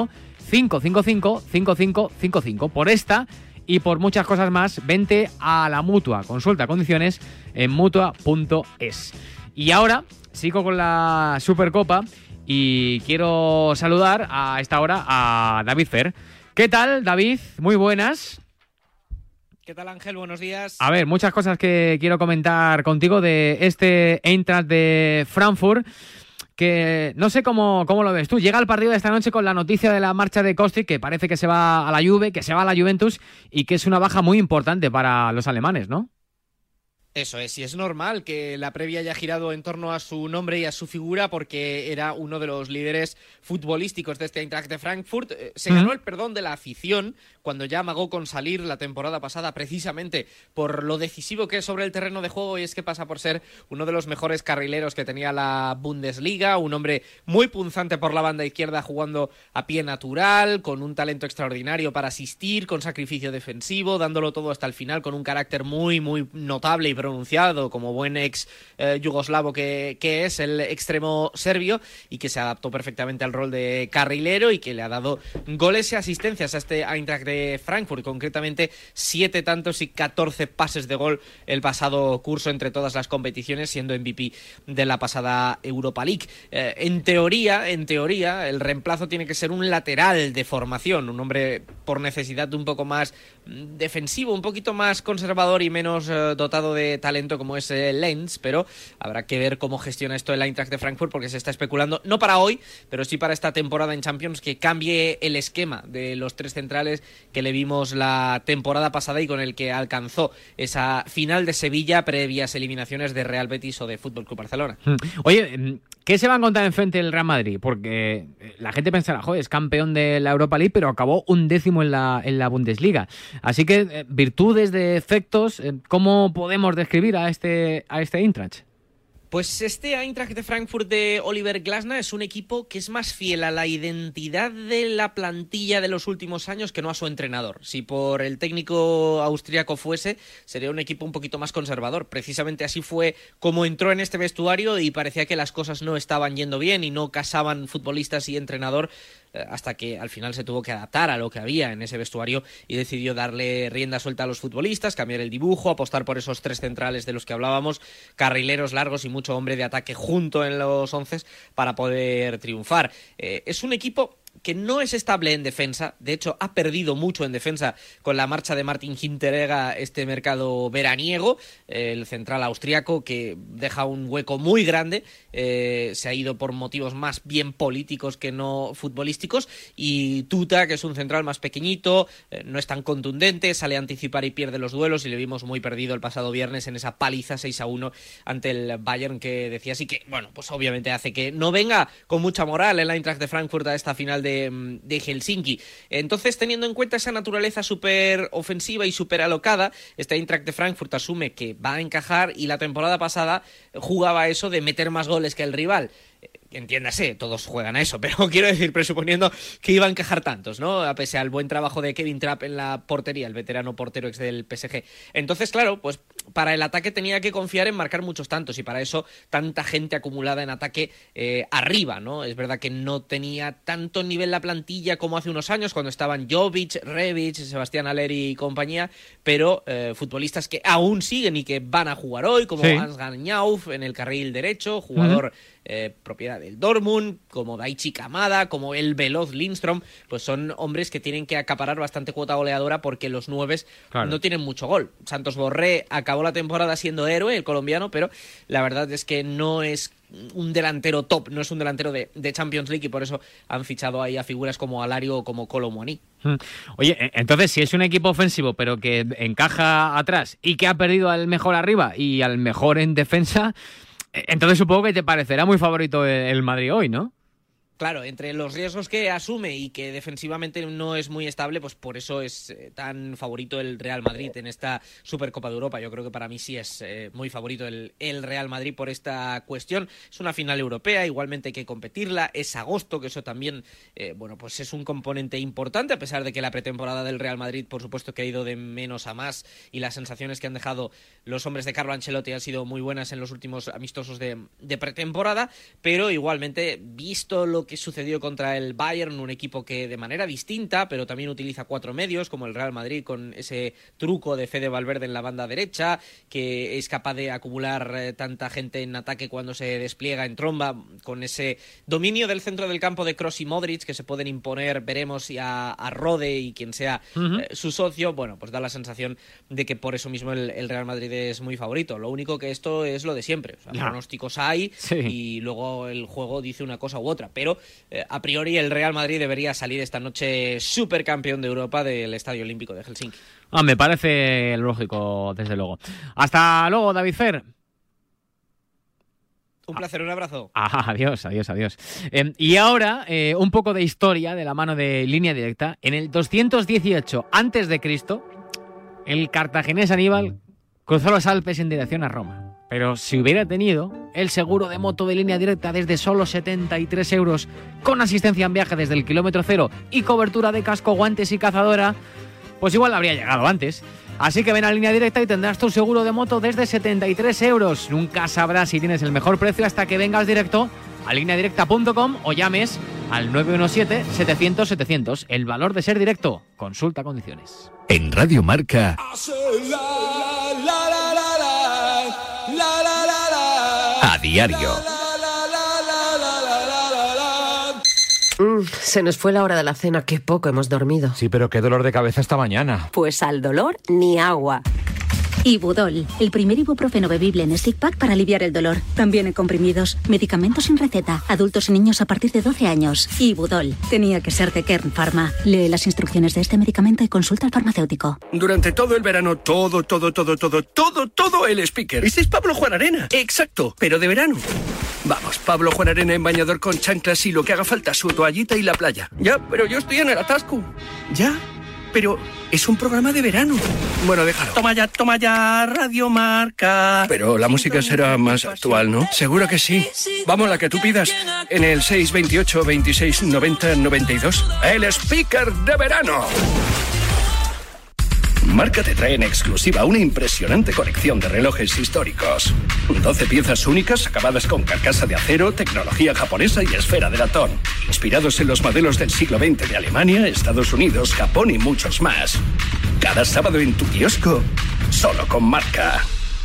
91-555-5555. Por esta y por muchas cosas más, vente a la Mutua. Consulta condiciones en Mutua.es. Y ahora sigo con la Supercopa y quiero saludar a esta hora a David Fer. ¿Qué tal, David? Muy buenas. ¿Qué tal, Ángel? Buenos días. A ver, muchas cosas que quiero comentar contigo de este Eintracht de Frankfurt, que no sé cómo lo ves tú. Llega el partido de esta noche con la noticia de la marcha de Kostic, que parece que se va a la Juve, que se va a la Juventus y que es una baja muy importante para los alemanes, ¿no? Eso es, y es normal que la previa haya girado en torno a su nombre y a su figura, porque era uno de los líderes futbolísticos de este Eintracht de Frankfurt. Se ganó el perdón de la afición cuando ya amagó con salir la temporada pasada, precisamente por lo decisivo que es sobre el terreno de juego, y es que pasa por ser uno de los mejores carrileros que tenía la Bundesliga, un hombre muy punzante por la banda izquierda, jugando a pie natural, con un talento extraordinario para asistir, con sacrificio defensivo, dándolo todo hasta el final, con un carácter muy, muy notable y pronunciado, como buen ex yugoslavo que es el extremo serbio, y que se adaptó perfectamente al rol de carrilero y que le ha dado goles y asistencias a este Eintracht de Frankfurt, concretamente 7 tantos y 14 pases de gol el pasado curso entre todas las competiciones, siendo MVP de la pasada Europa League. En teoría, el reemplazo tiene que ser un lateral de formación, un hombre por necesidad un poco más defensivo, un poquito más conservador y menos dotado de talento como es Lenz, pero habrá que ver cómo gestiona esto el Eintracht de Frankfurt, porque se está especulando, no para hoy, pero sí para esta temporada en Champions, que cambie el esquema de los 3 centrales que le vimos la temporada pasada y con el que alcanzó esa final de Sevilla previas eliminaciones de Real Betis o de Fútbol Club Barcelona. Oye, ¿qué se va a encontrar enfrente del Real Madrid? Porque la gente pensará, joder, es campeón de la Europa League, pero acabó 11º en la Bundesliga. Así que, virtudes, defectos, ¿cómo podemos describir a este Eintracht? Pues este Eintracht de Frankfurt de Oliver Glasner es un equipo que es más fiel a la identidad de la plantilla de los últimos años que no a su entrenador. Si por el técnico austríaco fuese, sería un equipo un poquito más conservador. Precisamente así fue como entró en este vestuario, y parecía que las cosas no estaban yendo bien y no casaban futbolistas y entrenador, hasta que al final se tuvo que adaptar a lo que había en ese vestuario y decidió darle rienda suelta a los futbolistas, cambiar el dibujo, apostar por esos 3 centrales de los que hablábamos, carrileros largos y mucho hombre de ataque junto en los 11 para poder triunfar. Es un equipo que no es estable en defensa, de hecho ha perdido mucho en defensa con la marcha de Martin Hinteregger este mercado veraniego, el central austriaco que deja un hueco muy grande, se ha ido por motivos más bien políticos que no futbolísticos, y Tuta, que es un central más pequeñito, no es tan contundente, sale a anticipar y pierde los duelos, y le vimos muy perdido el pasado viernes en esa paliza 6-1 ante el Bayern que decías, y que, bueno, pues obviamente hace que no venga con mucha moral el Eintracht de Frankfurt a esta final de Helsinki. Entonces, teniendo en cuenta esa naturaleza súper ofensiva y súper alocada, este Eintracht de Frankfurt asume que va a encajar, y la temporada pasada jugaba eso de meter más goles que el rival. Entiéndase, todos juegan a eso, pero quiero decir, presuponiendo que iba a encajar tantos, ¿no? A pesar del buen trabajo de Kevin Trapp en la portería, el veterano portero ex del PSG. Entonces, claro, pues para el ataque tenía que confiar en marcar muchos tantos, y para eso tanta gente acumulada en ataque arriba, ¿no? Es verdad que no tenía tanto nivel la plantilla como hace unos años, cuando estaban Jovic, Rebic, Sebastián Haller y compañía, pero futbolistas que aún siguen y que van a jugar hoy, como Ansgar Knauf en el carril derecho, jugador propiedad del Dortmund, como Daichi Kamada, como el veloz Lindström, pues son hombres que tienen que acaparar bastante cuota goleadora, porque los 9 no tienen mucho gol. Santos Borré acabó la temporada siendo héroe, el colombiano, pero la verdad es que no es un delantero top, no es un delantero de Champions League, y por eso han fichado ahí a figuras como Alario o como Kolo Muani. Oye, entonces si es un equipo ofensivo pero que encaja atrás y que ha perdido al mejor arriba y al mejor en defensa, entonces supongo que te parecerá muy favorito el Madrid hoy, ¿no? Claro, entre los riesgos que asume y que defensivamente no es muy estable, pues por eso es tan favorito el Real Madrid en esta Supercopa de Europa. Yo creo que para mí sí es muy favorito el Real Madrid por esta cuestión. Es una final europea, igualmente hay que competirla, es agosto, que eso también, pues es un componente importante, a pesar de que la pretemporada del Real Madrid, por supuesto que ha ido de menos a más, y las sensaciones que han dejado los hombres de Carlo Ancelotti han sido muy buenas en los últimos amistosos de pretemporada, pero igualmente, visto lo que sucedió contra el Bayern, un equipo que de manera distinta, pero también utiliza 4 medios, como el Real Madrid, con ese truco de Fede Valverde en la banda derecha, que es capaz de acumular tanta gente en ataque cuando se despliega en tromba, con ese dominio del centro del campo de Kroos y Modric, que se pueden imponer, veremos, y a Rode y quien sea su socio, pues da la sensación de que por eso mismo el Real Madrid es muy favorito. Lo único que esto es lo de siempre, pronósticos hay, y luego el juego dice una cosa u otra, pero a priori el Real Madrid debería salir esta noche supercampeón de Europa del Estadio Olímpico de Helsinki. Me parece lógico, desde luego. Hasta luego, David Fer. Un placer, un abrazo. Adiós. Y ahora, un poco de historia de la mano de Línea Directa. En el 218 a.C., el cartaginés Aníbal cruzó los Alpes en dirección a Roma. Pero si hubiera tenido el seguro de moto de Línea Directa desde solo 73 euros, con asistencia en viaje desde el kilómetro cero y cobertura de casco, guantes y cazadora, pues igual habría llegado antes. Así que ven a Línea Directa y tendrás tu seguro de moto desde 73 euros. Nunca sabrás si tienes el mejor precio hasta que vengas directo a lineadirecta.com o llames al 917-700-700. El valor de ser directo. Consulta condiciones. En Radio Marca, a diario. Se nos fue la hora de la cena, qué poco hemos dormido. Sí, pero qué dolor de cabeza esta mañana. Pues al dolor ni agua. Ibudol, el primer ibuprofeno bebible en stick pack para aliviar el dolor. También en comprimidos, medicamentos sin receta, adultos y niños a partir de 12 años. Ibudol, tenía que ser de Kern Pharma. Lee las instrucciones de este medicamento y consulta al farmacéutico. Durante todo el verano, todo el speaker. Ese es Pablo Juan Arena. Exacto, pero de verano. Vamos, Pablo Juan Arena en bañador con chanclas y lo que haga falta, su toallita y la playa. Ya, pero yo estoy en el atasco. Ya, pero es un programa de verano. Bueno, déjalo. Toma ya, Radio Marca. Pero la música será más actual, ¿no? Seguro que sí. Vamos, la que tú pidas. En el 628 26 90 92. El speaker de verano. Marca te trae en exclusiva una impresionante colección de relojes históricos. 12 piezas únicas acabadas con carcasa de acero, tecnología japonesa y esfera de latón. Inspirados en los modelos del siglo XX de Alemania, Estados Unidos, Japón y muchos más. Cada sábado en tu kiosco, solo con Marca.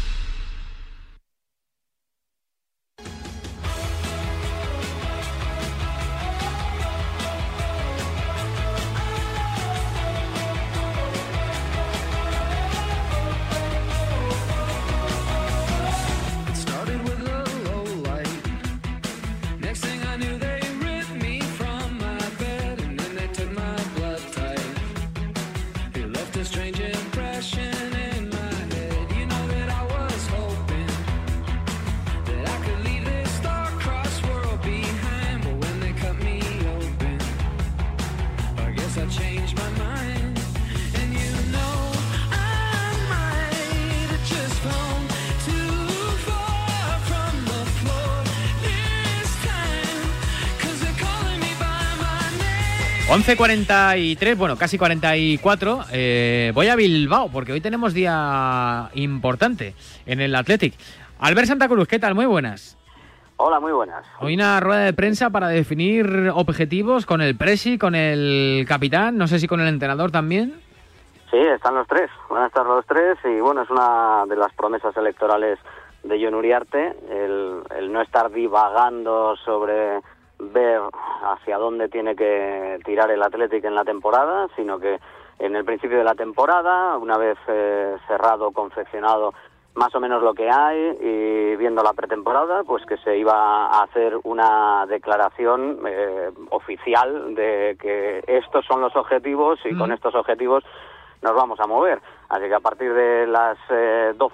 ...11:43, casi 44... voy a Bilbao, porque hoy tenemos día importante en el Athletic. Albert Santa Cruz, ¿qué tal? Muy buenas. Hola, muy buenas. Hoy una rueda de prensa para definir objetivos con el presi, con el capitán, no sé si con el entrenador también. Sí, están los tres, van a estar los tres y es una de las promesas electorales de Jon Uriarte, el no estar divagando sobre ver hacia dónde tiene que tirar el Athletic en la temporada, sino que en el principio de la temporada, una vez cerrado, confeccionado más o menos lo que hay y viendo la pretemporada, pues que se iba a hacer una declaración oficial de que estos son los objetivos y con estos objetivos nos vamos a mover. Así que a partir de las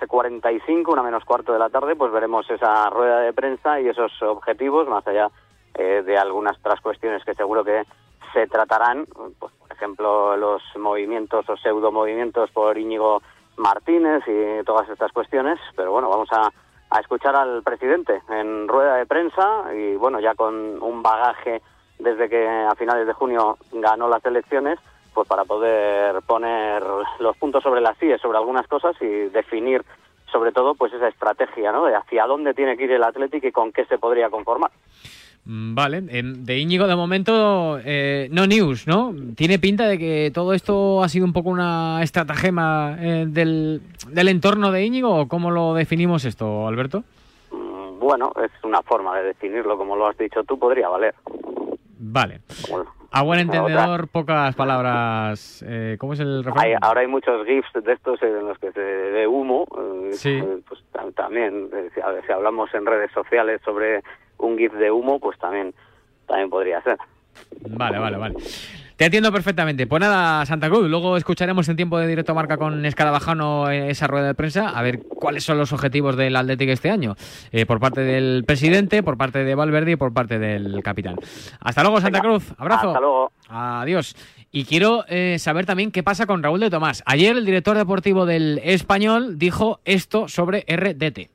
12:45, 1:45 de la tarde, pues veremos esa rueda de prensa y esos objetivos, más allá de algunas otras cuestiones que seguro que se tratarán, pues, por ejemplo, los movimientos o pseudomovimientos por Íñigo Martínez y todas estas cuestiones, pero bueno, vamos a escuchar al presidente en rueda de prensa y bueno, ya con un bagaje desde que a finales de junio ganó las elecciones, pues para poder poner los puntos sobre las íes sobre algunas cosas y definir sobre todo pues esa estrategia, ¿no?, de hacia dónde tiene que ir el Athletic y con qué se podría conformar. Vale, de Íñigo de momento no news, ¿no? ¿Tiene pinta de que todo esto ha sido un poco una estratagema del entorno de Íñigo o cómo lo definimos esto, Alberto? Bueno, es una forma de definirlo, como lo has dicho tú, podría valer. Vale. A buen entendedor, pocas palabras. ¿Cómo es el refrán? Ahora hay muchos GIFs de estos en los que se ve humo. Sí. Pues también, si hablamos en redes sociales sobre un GIF de humo, pues también podría ser. Vale. Te entiendo perfectamente. Pues nada, Santa Cruz, luego escucharemos en tiempo de Directo Marca con Escarabajano esa rueda de prensa, a ver cuáles son los objetivos del Athletic este año, por parte del presidente, por parte de Valverde y por parte del capitán. Hasta luego, Santa Cruz. Abrazo. Hasta luego. Adiós. Y quiero saber también qué pasa con Raúl de Tomás. Ayer el director deportivo del Español dijo esto sobre RDT.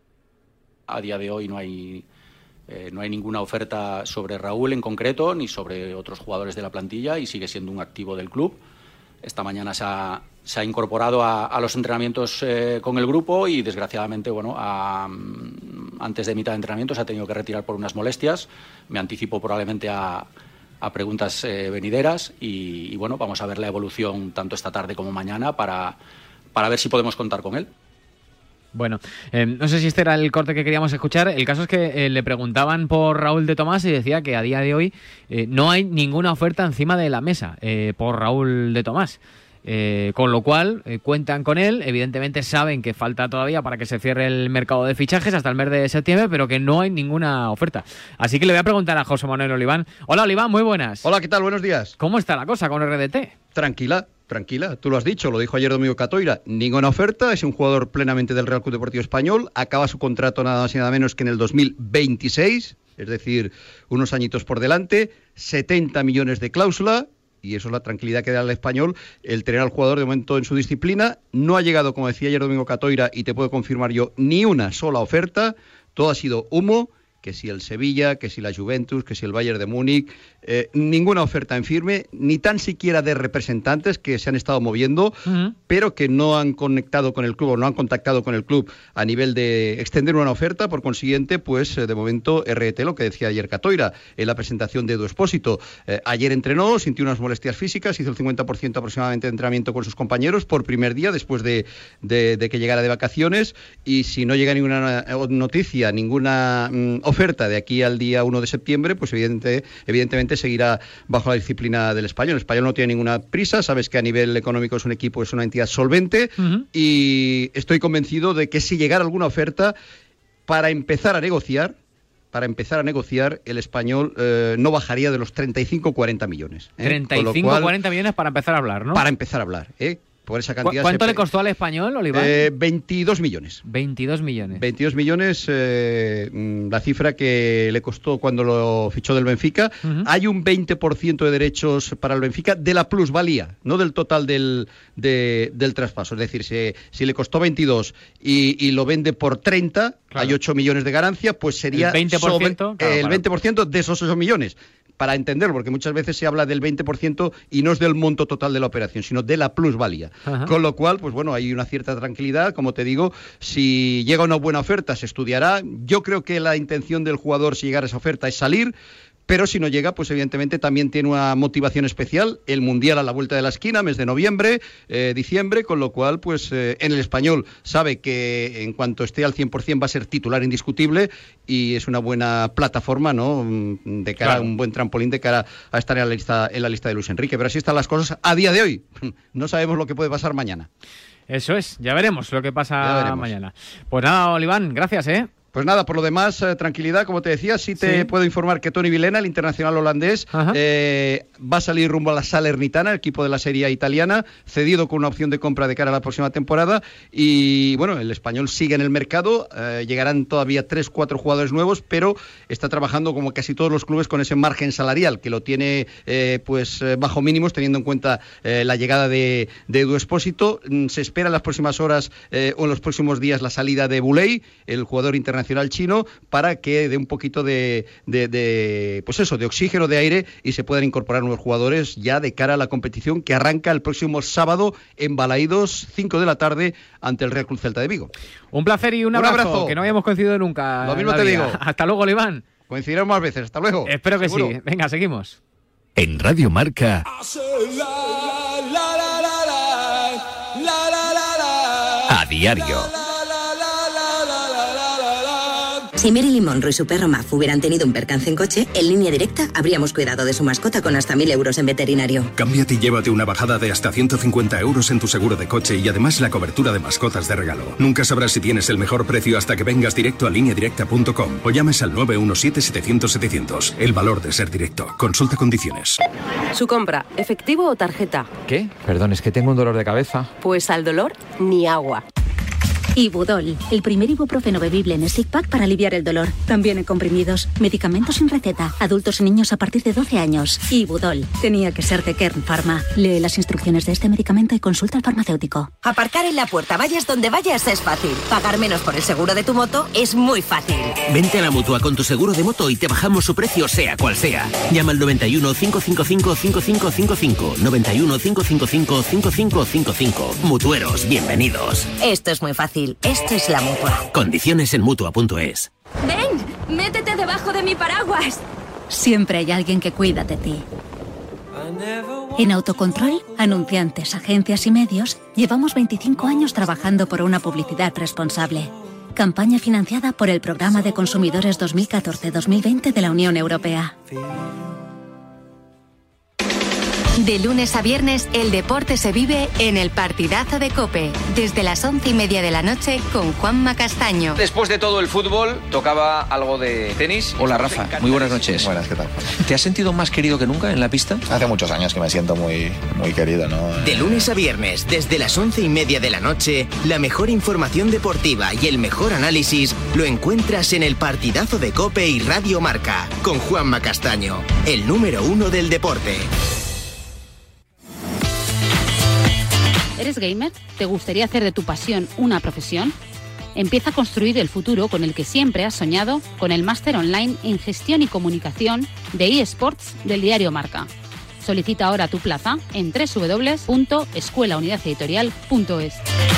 A día de hoy no hay ninguna oferta sobre Raúl en concreto, ni sobre otros jugadores de la plantilla, y sigue siendo un activo del club. Esta mañana se ha incorporado a los entrenamientos con el grupo y, desgraciadamente, antes de mitad de entrenamiento se ha tenido que retirar por unas molestias. Me anticipo probablemente a preguntas venideras y bueno, vamos a ver la evolución tanto esta tarde como mañana para ver si podemos contar con él. Bueno, no sé si este era el corte que queríamos escuchar. El caso es que le preguntaban por Raúl de Tomás y decía que a día de hoy no hay ninguna oferta encima de la mesa por Raúl de Tomás. Con lo cual cuentan con él. Evidentemente saben que falta todavía para que se cierre el mercado de fichajes hasta el mes de septiembre, pero que no hay ninguna oferta. Así que le voy a preguntar a José Manuel Oliván. Hola, Oliván, muy buenas. Hola, ¿qué tal? Buenos días. ¿Cómo está la cosa con RDT? Tranquila, tú lo has dicho, lo dijo ayer Domingo Catoira, ninguna oferta, es un jugador plenamente del Real Club Deportivo Español, acaba su contrato nada más y nada menos que en el 2026, es decir, unos añitos por delante, 70 millones de cláusula, y eso es la tranquilidad que da al Español, el tener al jugador de momento en su disciplina. No ha llegado, como decía ayer Domingo Catoira, y te puedo confirmar yo, ni una sola oferta, todo ha sido humo, que si el Sevilla, que si la Juventus, que si el Bayern de Múnich, ninguna oferta en firme, ni tan siquiera de representantes que se han estado moviendo, pero que no han conectado con el club o no han contactado con el club a nivel de extender una oferta. Por consiguiente, pues de momento RT, lo que decía ayer Catoira en la presentación de Edu Expósito, ayer entrenó, sintió unas molestias físicas, hizo el 50% aproximadamente de entrenamiento con sus compañeros por primer día después de que llegara de vacaciones, y si no llega ninguna noticia, ninguna oferta de aquí al día 1 de septiembre, pues evidentemente seguirá bajo la disciplina del Español. El Español no tiene ninguna prisa, sabes que a nivel económico es un equipo, es una entidad solvente, y estoy convencido de que si llegara alguna oferta para empezar a negociar, el Español no bajaría de los 35-40 millones. 35-40 millones para empezar a hablar, ¿no? Para empezar a hablar, por esa cantidad. ¿Cuánto le costó al Español, Oliván? 22 millones. 22 millones. 22 millones, la cifra que le costó cuando lo fichó del Benfica. Hay un 20% de derechos para el Benfica de la plusvalía, no del total del traspaso. Es decir, si le costó 22 y lo vende por 30, claro, hay 8 millones de ganancia, pues sería el 20%, el 20% de esos 8 millones. Para entenderlo, porque muchas veces se habla del 20% y no es del monto total de la operación, sino de la plusvalía. Con lo cual, pues bueno, hay una cierta tranquilidad. Como te digo, si llega una buena oferta, se estudiará. Yo creo que la intención del jugador, si llegara esa oferta, es salir. Pero si no llega, pues evidentemente también tiene una motivación especial, el Mundial a la vuelta de la esquina, mes de noviembre, diciembre, con lo cual, pues en el Español sabe que en cuanto esté al 100% va a ser titular indiscutible, y es una buena plataforma, ¿no?, de cara a un buen trampolín de cara a estar en la lista de Luis Enrique. Pero así están las cosas a día de hoy. No sabemos lo que puede pasar mañana. Eso es, ya veremos lo que pasa mañana. Pues nada, Oliván, gracias, Pues nada, por lo demás, tranquilidad, como te decía, sí te puedo informar que Toni Vilhena, el internacional holandés, va a salir rumbo a la Salernitana, el equipo de la Serie A italiana, cedido con una opción de compra de cara a la próxima temporada, y bueno, el español sigue en el mercado, llegarán todavía 3-4 jugadores nuevos, pero está trabajando como casi todos los clubes con ese margen salarial, que lo tiene bajo mínimos, teniendo en cuenta la llegada de Edu Expósito. Se espera en las próximas horas o en los próximos días la salida de Boulay, el jugador internacional chino, para que dé un poquito de oxígeno, de aire, y se puedan incorporar nuevos jugadores ya de cara a la competición que arranca el próximo sábado en Balaídos, 5 de la tarde, ante el Real Club Celta de Vigo. Un placer y un abrazo, que no habíamos coincidido nunca. Lo mismo te digo. Hasta luego, Oliván. Coincidiremos más veces. Hasta luego. Espero que ¿Seguro? sí. Venga, seguimos. En Radio Marca. A diario. Si Marilyn Monroe y su perro Muff hubieran tenido un percance en coche, en Línea Directa habríamos cuidado de su mascota con hasta 1.000 euros en veterinario. Cámbiate y llévate una bajada de hasta 150 euros en tu seguro de coche y además la cobertura de mascotas de regalo. Nunca sabrás si tienes el mejor precio hasta que vengas directo a lineadirecta.com o llames al 917-700-700. El valor de ser directo. Consulta condiciones. Su compra, ¿efectivo o tarjeta? ¿Qué? Perdón, es que tengo un dolor de cabeza. Pues al dolor, ni agua. Ibudol, el primer ibuprofeno bebible en stick pack para aliviar el dolor. También en comprimidos, medicamentos sin receta, adultos y niños a partir de 12 años. Ibudol, tenía que ser de Kern Pharma. Lee las instrucciones de este medicamento y consulta al farmacéutico. Aparcar en la puerta, vayas donde vayas, es fácil. Pagar menos por el seguro de tu moto es muy fácil. Vente a la Mutua con tu seguro de moto y te bajamos su precio sea cual sea. Llama al 91 555 5555. 91 555 5555. Mutueros, bienvenidos. Esto es muy fácil. Esto es la Mutua. Condiciones en Mutua.es. ¡Ven! ¡Métete debajo de mi paraguas! Siempre hay alguien que cuida de ti. En Autocontrol, anunciantes, agencias y medios, llevamos 25 años trabajando por una publicidad responsable. Campaña financiada por el Programa de Consumidores 2014-2020 de la Unión Europea. De lunes a viernes, el deporte se vive en el partidazo de COPE, desde las 11:30 de la noche con Juanma Castaño. Después de todo el fútbol, tocaba algo de tenis. Hola Rafa, muy buenas noches. Buenas, ¿qué tal? ¿Te has sentido más querido que nunca en la pista? Hace muchos años que me siento muy querido, ¿no? De lunes a viernes, desde las 11:30 de la noche, la mejor información deportiva y el mejor análisis lo encuentras en el partidazo de COPE y Radio Marca, con Juanma Castaño, el número 1 del deporte. ¿Eres gamer? ¿Te gustaría hacer de tu pasión una profesión? Empieza a construir el futuro con el que siempre has soñado con el máster online en Gestión y Comunicación de eSports del diario Marca. Solicita ahora tu plaza en www.escuelaunidadeditorial.es.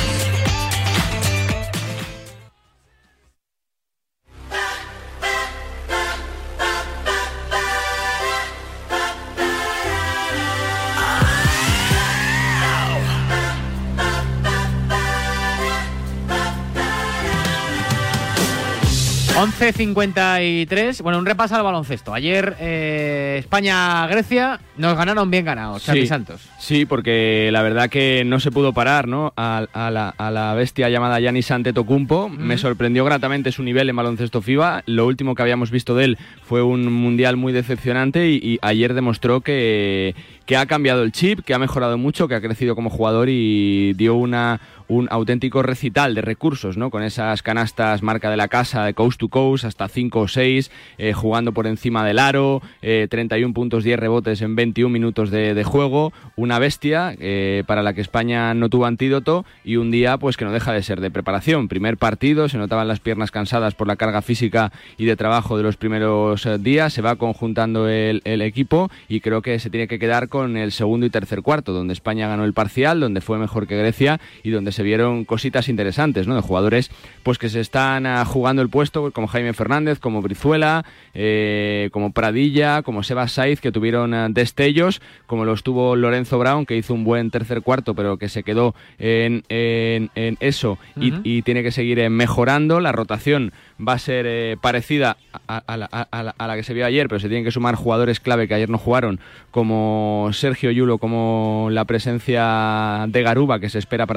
...11:53... Bueno, un repaso al baloncesto. Ayer España-Grecia nos ganaron bien ganados, Xavi Santos. Sí, porque la verdad que no se pudo parar, ¿no? A la bestia llamada Giannis Antetokounmpo. Me sorprendió gratamente su nivel en baloncesto FIBA. Lo último que habíamos visto de él fue un mundial muy decepcionante y ayer demostró que ha cambiado el chip, que ha mejorado mucho, que ha crecido como jugador y dio un auténtico recital de recursos, ¿no? Con esas canastas marca de la casa, de coast to coast, hasta 5 o 6, jugando por encima del aro, 31 puntos, 10 rebotes en 21 minutos de juego. Una bestia para la que España no tuvo antídoto y un día pues que no deja de ser de preparación. Primer partido, se notaban las piernas cansadas por la carga física y de trabajo de los primeros días. Se va conjuntando el equipo y creo que se tiene que quedar con el segundo y tercer cuarto, donde España ganó el parcial, donde fue mejor que Grecia y donde se vieron cositas interesantes, ¿no? De jugadores pues que se están jugando el puesto, como Jaime Fernández, como Brizuela, como Pradilla, como Sebas Saiz, que tuvieron destellos, como los tuvo Lorenzo Brown, que hizo un buen tercer cuarto, pero que se quedó en eso y tiene que seguir mejorando. La rotación va a ser parecida a la que se vio ayer, pero se tienen que sumar jugadores clave que ayer no jugaron, como Sergio Llull, como la presencia de Garuba, que se espera para la próxima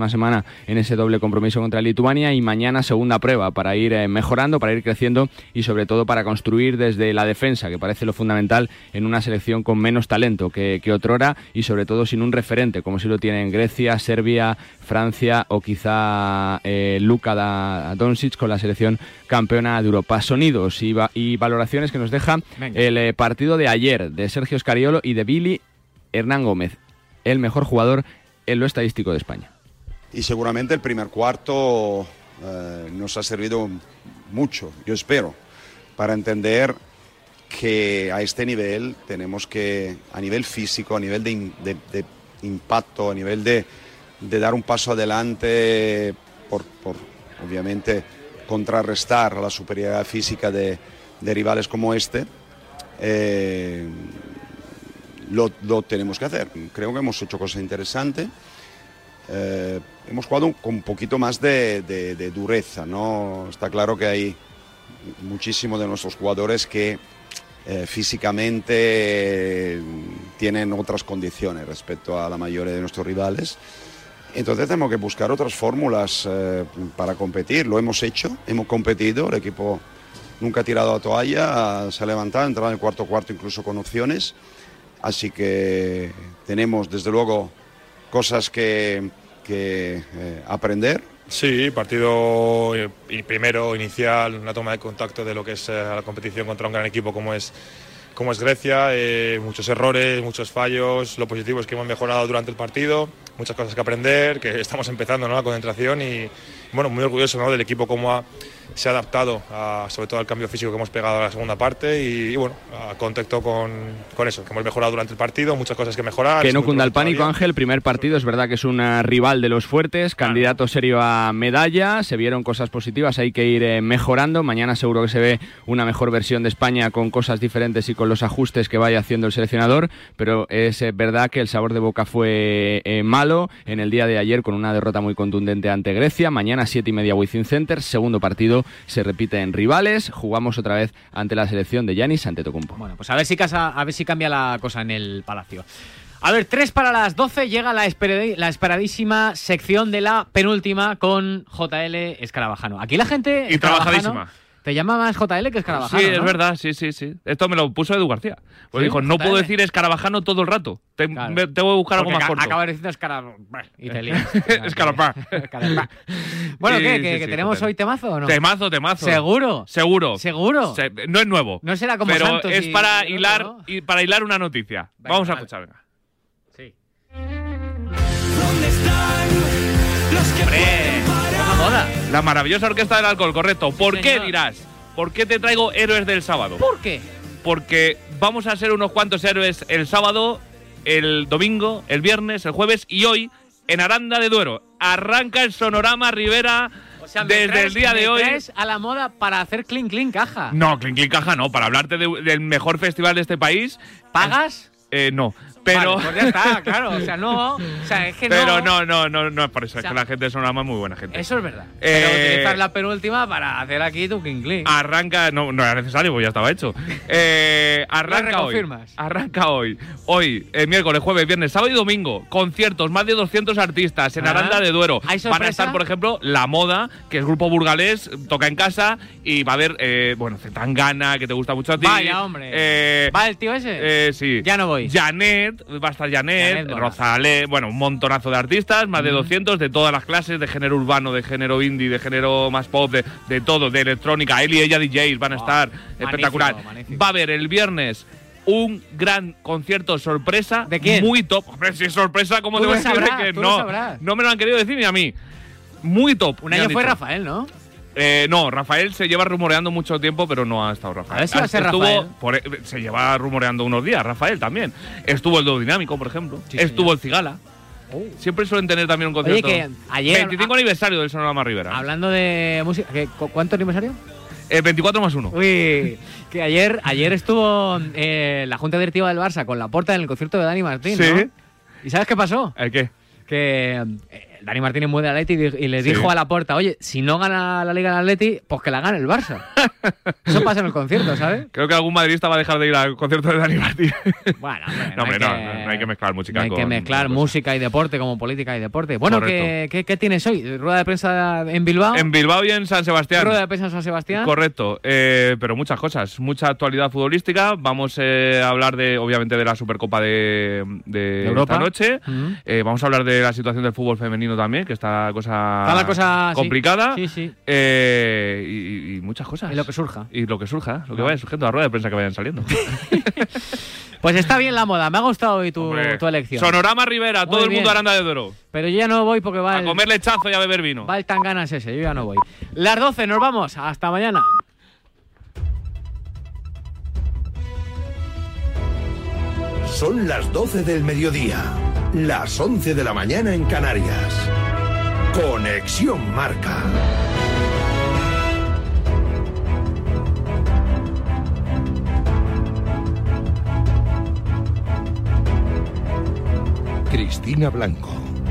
próxima semana en ese doble compromiso contra Lituania, y mañana segunda prueba para ir mejorando, para ir creciendo y sobre todo para construir desde la defensa, que parece lo fundamental en una selección con menos talento que otrora, y sobre todo sin un referente como si lo tienen Grecia, Serbia, Francia o quizá Luka Doncic con la selección campeona de Europa. Sonidos y valoraciones que nos deja el partido de ayer de Sergio Scariolo y de Billy Hernán Gómez, el mejor jugador en lo estadístico de España. Y seguramente el primer cuarto nos ha servido mucho, yo espero, para entender que a este nivel tenemos que, a nivel físico, a nivel de impacto, a nivel de dar un paso adelante por obviamente contrarrestar la superioridad física de rivales como este, lo tenemos que hacer. Creo que hemos hecho cosas interesantes. Hemos jugado con un poquito más de dureza, ¿no? Está claro que hay muchísimos de nuestros jugadores que físicamente tienen otras condiciones respecto a la mayoría de nuestros rivales. Entonces tenemos que buscar otras fórmulas para competir. Lo hemos hecho, hemos competido, el equipo nunca ha tirado la toalla, se ha levantado, ha entrado en el cuarto incluso con opciones. Así que tenemos desde luego cosas que aprender. Sí, partido primero inicial, una toma de contacto de lo que es la competición contra un gran equipo como es Grecia, muchos errores, muchos fallos. Lo positivo es que hemos mejorado durante el partido, muchas cosas que aprender, que estamos empezando, ¿no?, la concentración y bueno, muy orgulloso, ¿no?, del equipo cómo se ha adaptado sobre todo al cambio físico que hemos pegado a la segunda parte y bueno, a contacto con eso, que hemos mejorado durante el partido, muchas cosas que mejorar. Que no cunda el pánico, Ángel, primer partido, es verdad que es un rival de los fuertes, candidato serio a medalla, se vieron cosas positivas, hay que ir mejorando, mañana seguro que se ve una mejor versión de España con cosas diferentes y con los ajustes que vaya haciendo el seleccionador, pero es verdad que el sabor de boca fue malo en el día de ayer con una derrota muy contundente ante Grecia. Mañana 7:30 Wizzing Center, segundo partido se repite en rivales, jugamos otra vez ante la selección de Giannis Antetokounmpo. Bueno, pues a ver si cambia la cosa en el Palacio. A ver, 3 para las 12, llega la esperadísima sección de la penúltima con JL Escarabajano. Aquí la gente... Y trabajadísima. Te llama más JL que Escarabajano, Sí, ¿no? Es verdad, sí. Esto me lo puso Edu García. Pues ¿Sí? dijo, no JL. puedo decir Escarabajano todo el rato. Tengo que buscar algo más corto. Acaba diciendo Escarabajano y te lías. Escarabajano. Bueno, Sí, ¿qué? sí, ¿Que tenemos JL. hoy temazo o no? Temazo. ¿Seguro? Seguro. No es nuevo. No será como pero Santos es y- para y hilar otro, y para hilar una noticia. Venga, Vamos a vale. escuchar, venga. ¡Hombre! ¡Cosa moda! La maravillosa Orquesta del Alcohol, correcto. ¿Por qué señor. dirás? ¿Por qué te traigo héroes del sábado? ¿Por qué? Porque vamos a ser unos cuantos héroes el sábado, el domingo, el viernes, el jueves y hoy en Aranda de Duero. Arranca el Sonorama Rivera desde el día de hoy. ¿Traes a la moda para hacer clink caja? No, Clink Caja no, para hablarte del mejor festival de este país. ¿Pagas? No, pero... Vale, pues ya está, claro. O sea, no. O sea, es que pero no. no es por eso. O sea, es que la gente de Sonorama es muy buena gente. Eso es verdad. Pero utilizar la penúltima para hacer aquí tu clink. Arranca, no era necesario, pues ya estaba hecho. Arranca hoy. Arranca hoy. Hoy, miércoles, jueves, viernes, sábado y domingo. Conciertos, más de 200 artistas en Aranda de Duero. ¿Hay Van a sorpresa? estar, por ejemplo, La Moda, que es grupo burgalés, toca en casa. Y va a haber, Zetangana, que te gusta mucho a ti. Vaya, hombre. ¿Va el tío ese? Sí. Ya no voy. Janet, va a estar Janet Mola. Rosalé, bueno, un montonazo de artistas, más de 200 de todas las clases, de género urbano, de género indie, de género más pop, de todo, de electrónica. Él y ella DJs van a estar espectacular. Magnífico. Va a haber el viernes un gran concierto sorpresa. ¿De quién? Muy top. Hombre, si es sorpresa, ¿cómo Tú te voy a lo decir sabrás, que tú lo no? sabrás. No me lo han querido decir ni a mí. Muy top. Un me año han fue dicho. Rafael, ¿no? No, Rafael se lleva rumoreando mucho tiempo, pero no ha estado Rafael. A ver si va a ser Rafael. Se lleva rumoreando unos días, Rafael también. Estuvo el Dúo Dinámico, por ejemplo. Sí, Estuvo señor. el Cigala. Siempre suelen tener también un concierto. Oye, que ayer... 25 aniversario del Sonorama Rivera. Hablando de música... ¿Cuánto aniversario? 24 más 1. Uy, que ayer estuvo la Junta Directiva del Barça con Laporta en el concierto de Dani Martín, Sí. ¿no? ¿Y sabes qué pasó? ¿El qué? Que Dani Martínez mueve al Atleti y le dijo a Laporta, oye, si no gana la Liga del Atleti, pues que la gane el Barça. Eso pasa en el concierto, ¿sabes? Creo que algún madridista va a dejar de ir al concierto de Dani Martínez. Bueno, no hay que mezclar música. Hay que mezclar música y deporte como política y deporte. Bueno, ¿qué tienes hoy? ¿Rueda de prensa en Bilbao? En Bilbao y en San Sebastián. ¿Rueda de prensa en San Sebastián? Correcto, pero muchas cosas, mucha actualidad futbolística. Vamos a hablar obviamente de la Supercopa de Europa esta noche. Vamos a hablar de la situación del fútbol femenino también, que está la cosa complicada. Sí. Y muchas cosas. Y lo que surja. Lo que vaya surgiendo, la rueda de prensa que vayan saliendo. Pues está bien la moda, me ha gustado hoy tu elección. Sonorama Rivera, Muy todo el bien. mundo a Aranda de Duero. Pero yo ya no voy porque va a comer lechazo y a beber vino. Va el tanganas ese, yo ya no voy. Las 12, nos vamos, hasta mañana. Son las 12 del mediodía, las 11 de la mañana en Canarias. Conexión Marca. Cristina Blanco.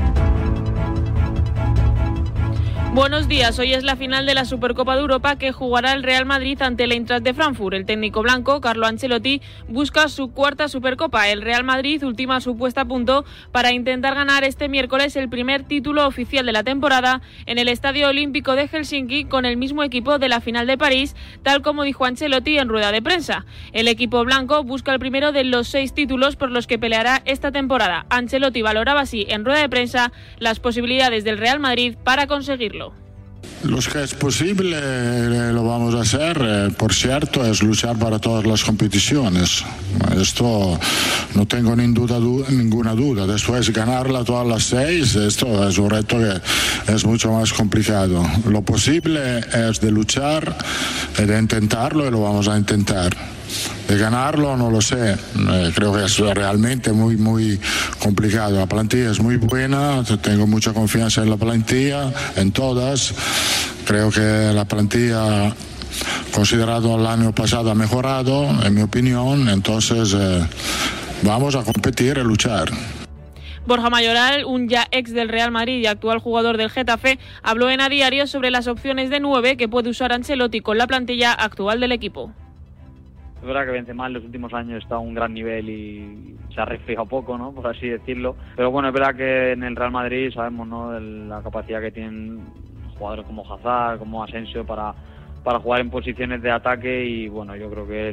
Buenos días, hoy es la final de la Supercopa de Europa que jugará el Real Madrid ante el Eintracht de Frankfurt. El técnico blanco, Carlo Ancelotti, busca su cuarta Supercopa. El Real Madrid ultima su puesta a punto para intentar ganar este miércoles el primer título oficial de la temporada en el Estadio Olímpico de Helsinki con el mismo equipo de la final de París, tal como dijo Ancelotti en rueda de prensa. El equipo blanco busca el primero de los 6 títulos por los que peleará esta temporada. Ancelotti valoraba así en rueda de prensa las posibilidades del Real Madrid para conseguirlo. Los que es posible lo vamos a hacer, por cierto, es luchar para todas las competiciones. Esto no tengo ninguna duda. Después ganarla todas las 6, esto es un reto que es mucho más complicado. Lo posible es de luchar, de intentarlo y lo vamos a intentar. De ganarlo no lo sé, creo que es realmente muy complicado. La plantilla es muy buena, tengo mucha confianza en la plantilla, en todas. Creo que la plantilla, considerado el año pasado, ha mejorado, en mi opinión. Entonces vamos a competir y luchar. Borja Mayoral, un ya ex del Real Madrid y actual jugador del Getafe, habló en A Diario sobre las opciones de 9 que puede usar Ancelotti con la plantilla actual del equipo. Es verdad que Benzema en los últimos años está a un gran nivel y se ha reflejado poco, ¿no? Por así decirlo. Pero bueno, es verdad que en el Real Madrid sabemos, ¿no?, de la capacidad que tienen jugadores como Hazard, como Asensio para jugar en posiciones de ataque y bueno, yo creo que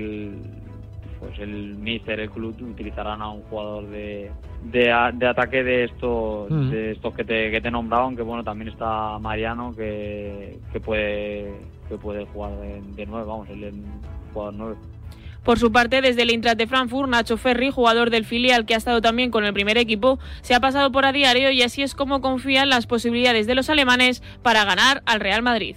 el míster, el club utilizarán a un jugador de ataque de estos que te he nombrado, aunque bueno, también está Mariano que puede jugar de 9, vamos, él es jugador 9. Por su parte, desde el Eintracht de Frankfurt, Nacho Ferri, jugador del filial que ha estado también con el primer equipo, se ha pasado por A Diario y así es como confía en las posibilidades de los alemanes para ganar al Real Madrid.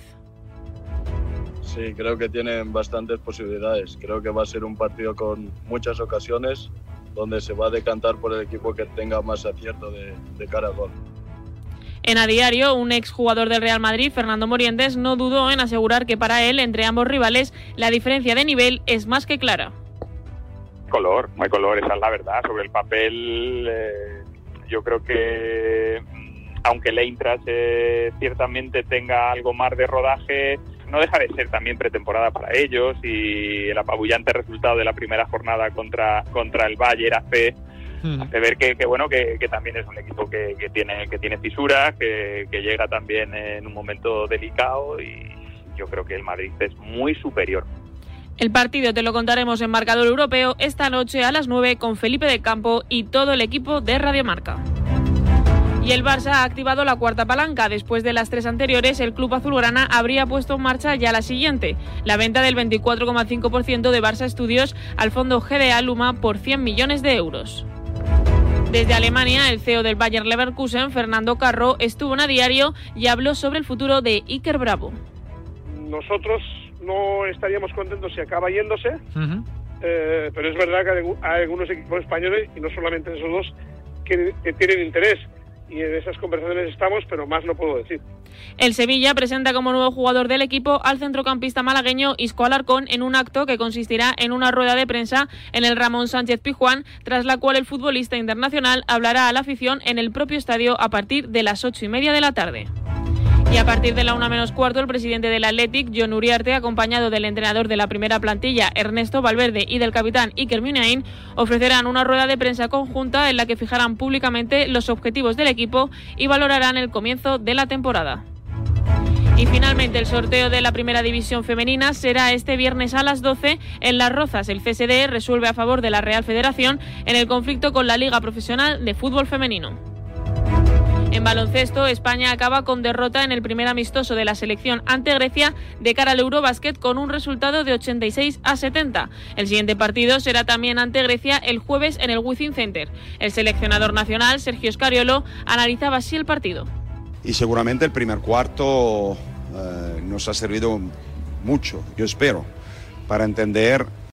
Sí, creo que tienen bastantes posibilidades. Creo que va a ser un partido con muchas ocasiones donde se va a decantar por el equipo que tenga más acierto de cara al gol. En A Diario, un exjugador del Real Madrid, Fernando Morientes, no dudó en asegurar que para él, entre ambos rivales, la diferencia de nivel es más que clara. No hay color, esa es la verdad. Sobre el papel, yo creo que aunque el Eintracht ciertamente tenga algo más de rodaje, no deja de ser también pretemporada para ellos y el apabullante resultado de la primera jornada contra el Bayern hace ver que también es un equipo que tiene fisuras, que llega también en un momento delicado y yo creo que el Madrid es muy superior. El partido te lo contaremos en Marcador Europeo esta noche a las 9 con Felipe del Campo y todo el equipo de Radio Marca. Y el Barça ha activado la cuarta palanca. Después de las 3 anteriores, el club azulgrana habría puesto en marcha ya la siguiente, la venta del 24,5% de Barça Studios al fondo GDA Luma por 100 millones de euros. Desde Alemania, el CEO del Bayer Leverkusen, Fernando Carro, estuvo en A Diario y habló sobre el futuro de Iker Bravo. Nosotros no estaríamos contentos si acaba yéndose, pero es verdad que hay algunos equipos españoles, y no solamente esos dos, que tienen interés. y en esas conversaciones estamos, pero más no puedo decir. El Sevilla presenta como nuevo jugador del equipo al centrocampista malagueño Isco Alarcón en un acto que consistirá en una rueda de prensa en el Ramón Sánchez Pizjuán, tras la cual el futbolista internacional hablará a la afición en el propio estadio a partir de las 8:30 de la tarde. Y a partir de la 1:45, el presidente del Athletic, Jon Uriarte, acompañado del entrenador de la primera plantilla, Ernesto Valverde, y del capitán Iker Muniain, ofrecerán una rueda de prensa conjunta en la que fijarán públicamente los objetivos del equipo y valorarán el comienzo de la temporada. Y finalmente el sorteo de la primera división femenina será este viernes a las 12 en Las Rozas. El CSD resuelve a favor de la Real Federación en el conflicto con la Liga Profesional de Fútbol Femenino. En baloncesto, España acaba con derrota en el primer amistoso de la selección ante Grecia de cara al Eurobasket con un resultado de 86-70. El siguiente partido será también ante Grecia el jueves en el Wizzing Center. El seleccionador nacional, Sergio Scariolo, analizaba así el partido. Y seguramente el primer cuarto nos ha servido mucho, yo espero, para entender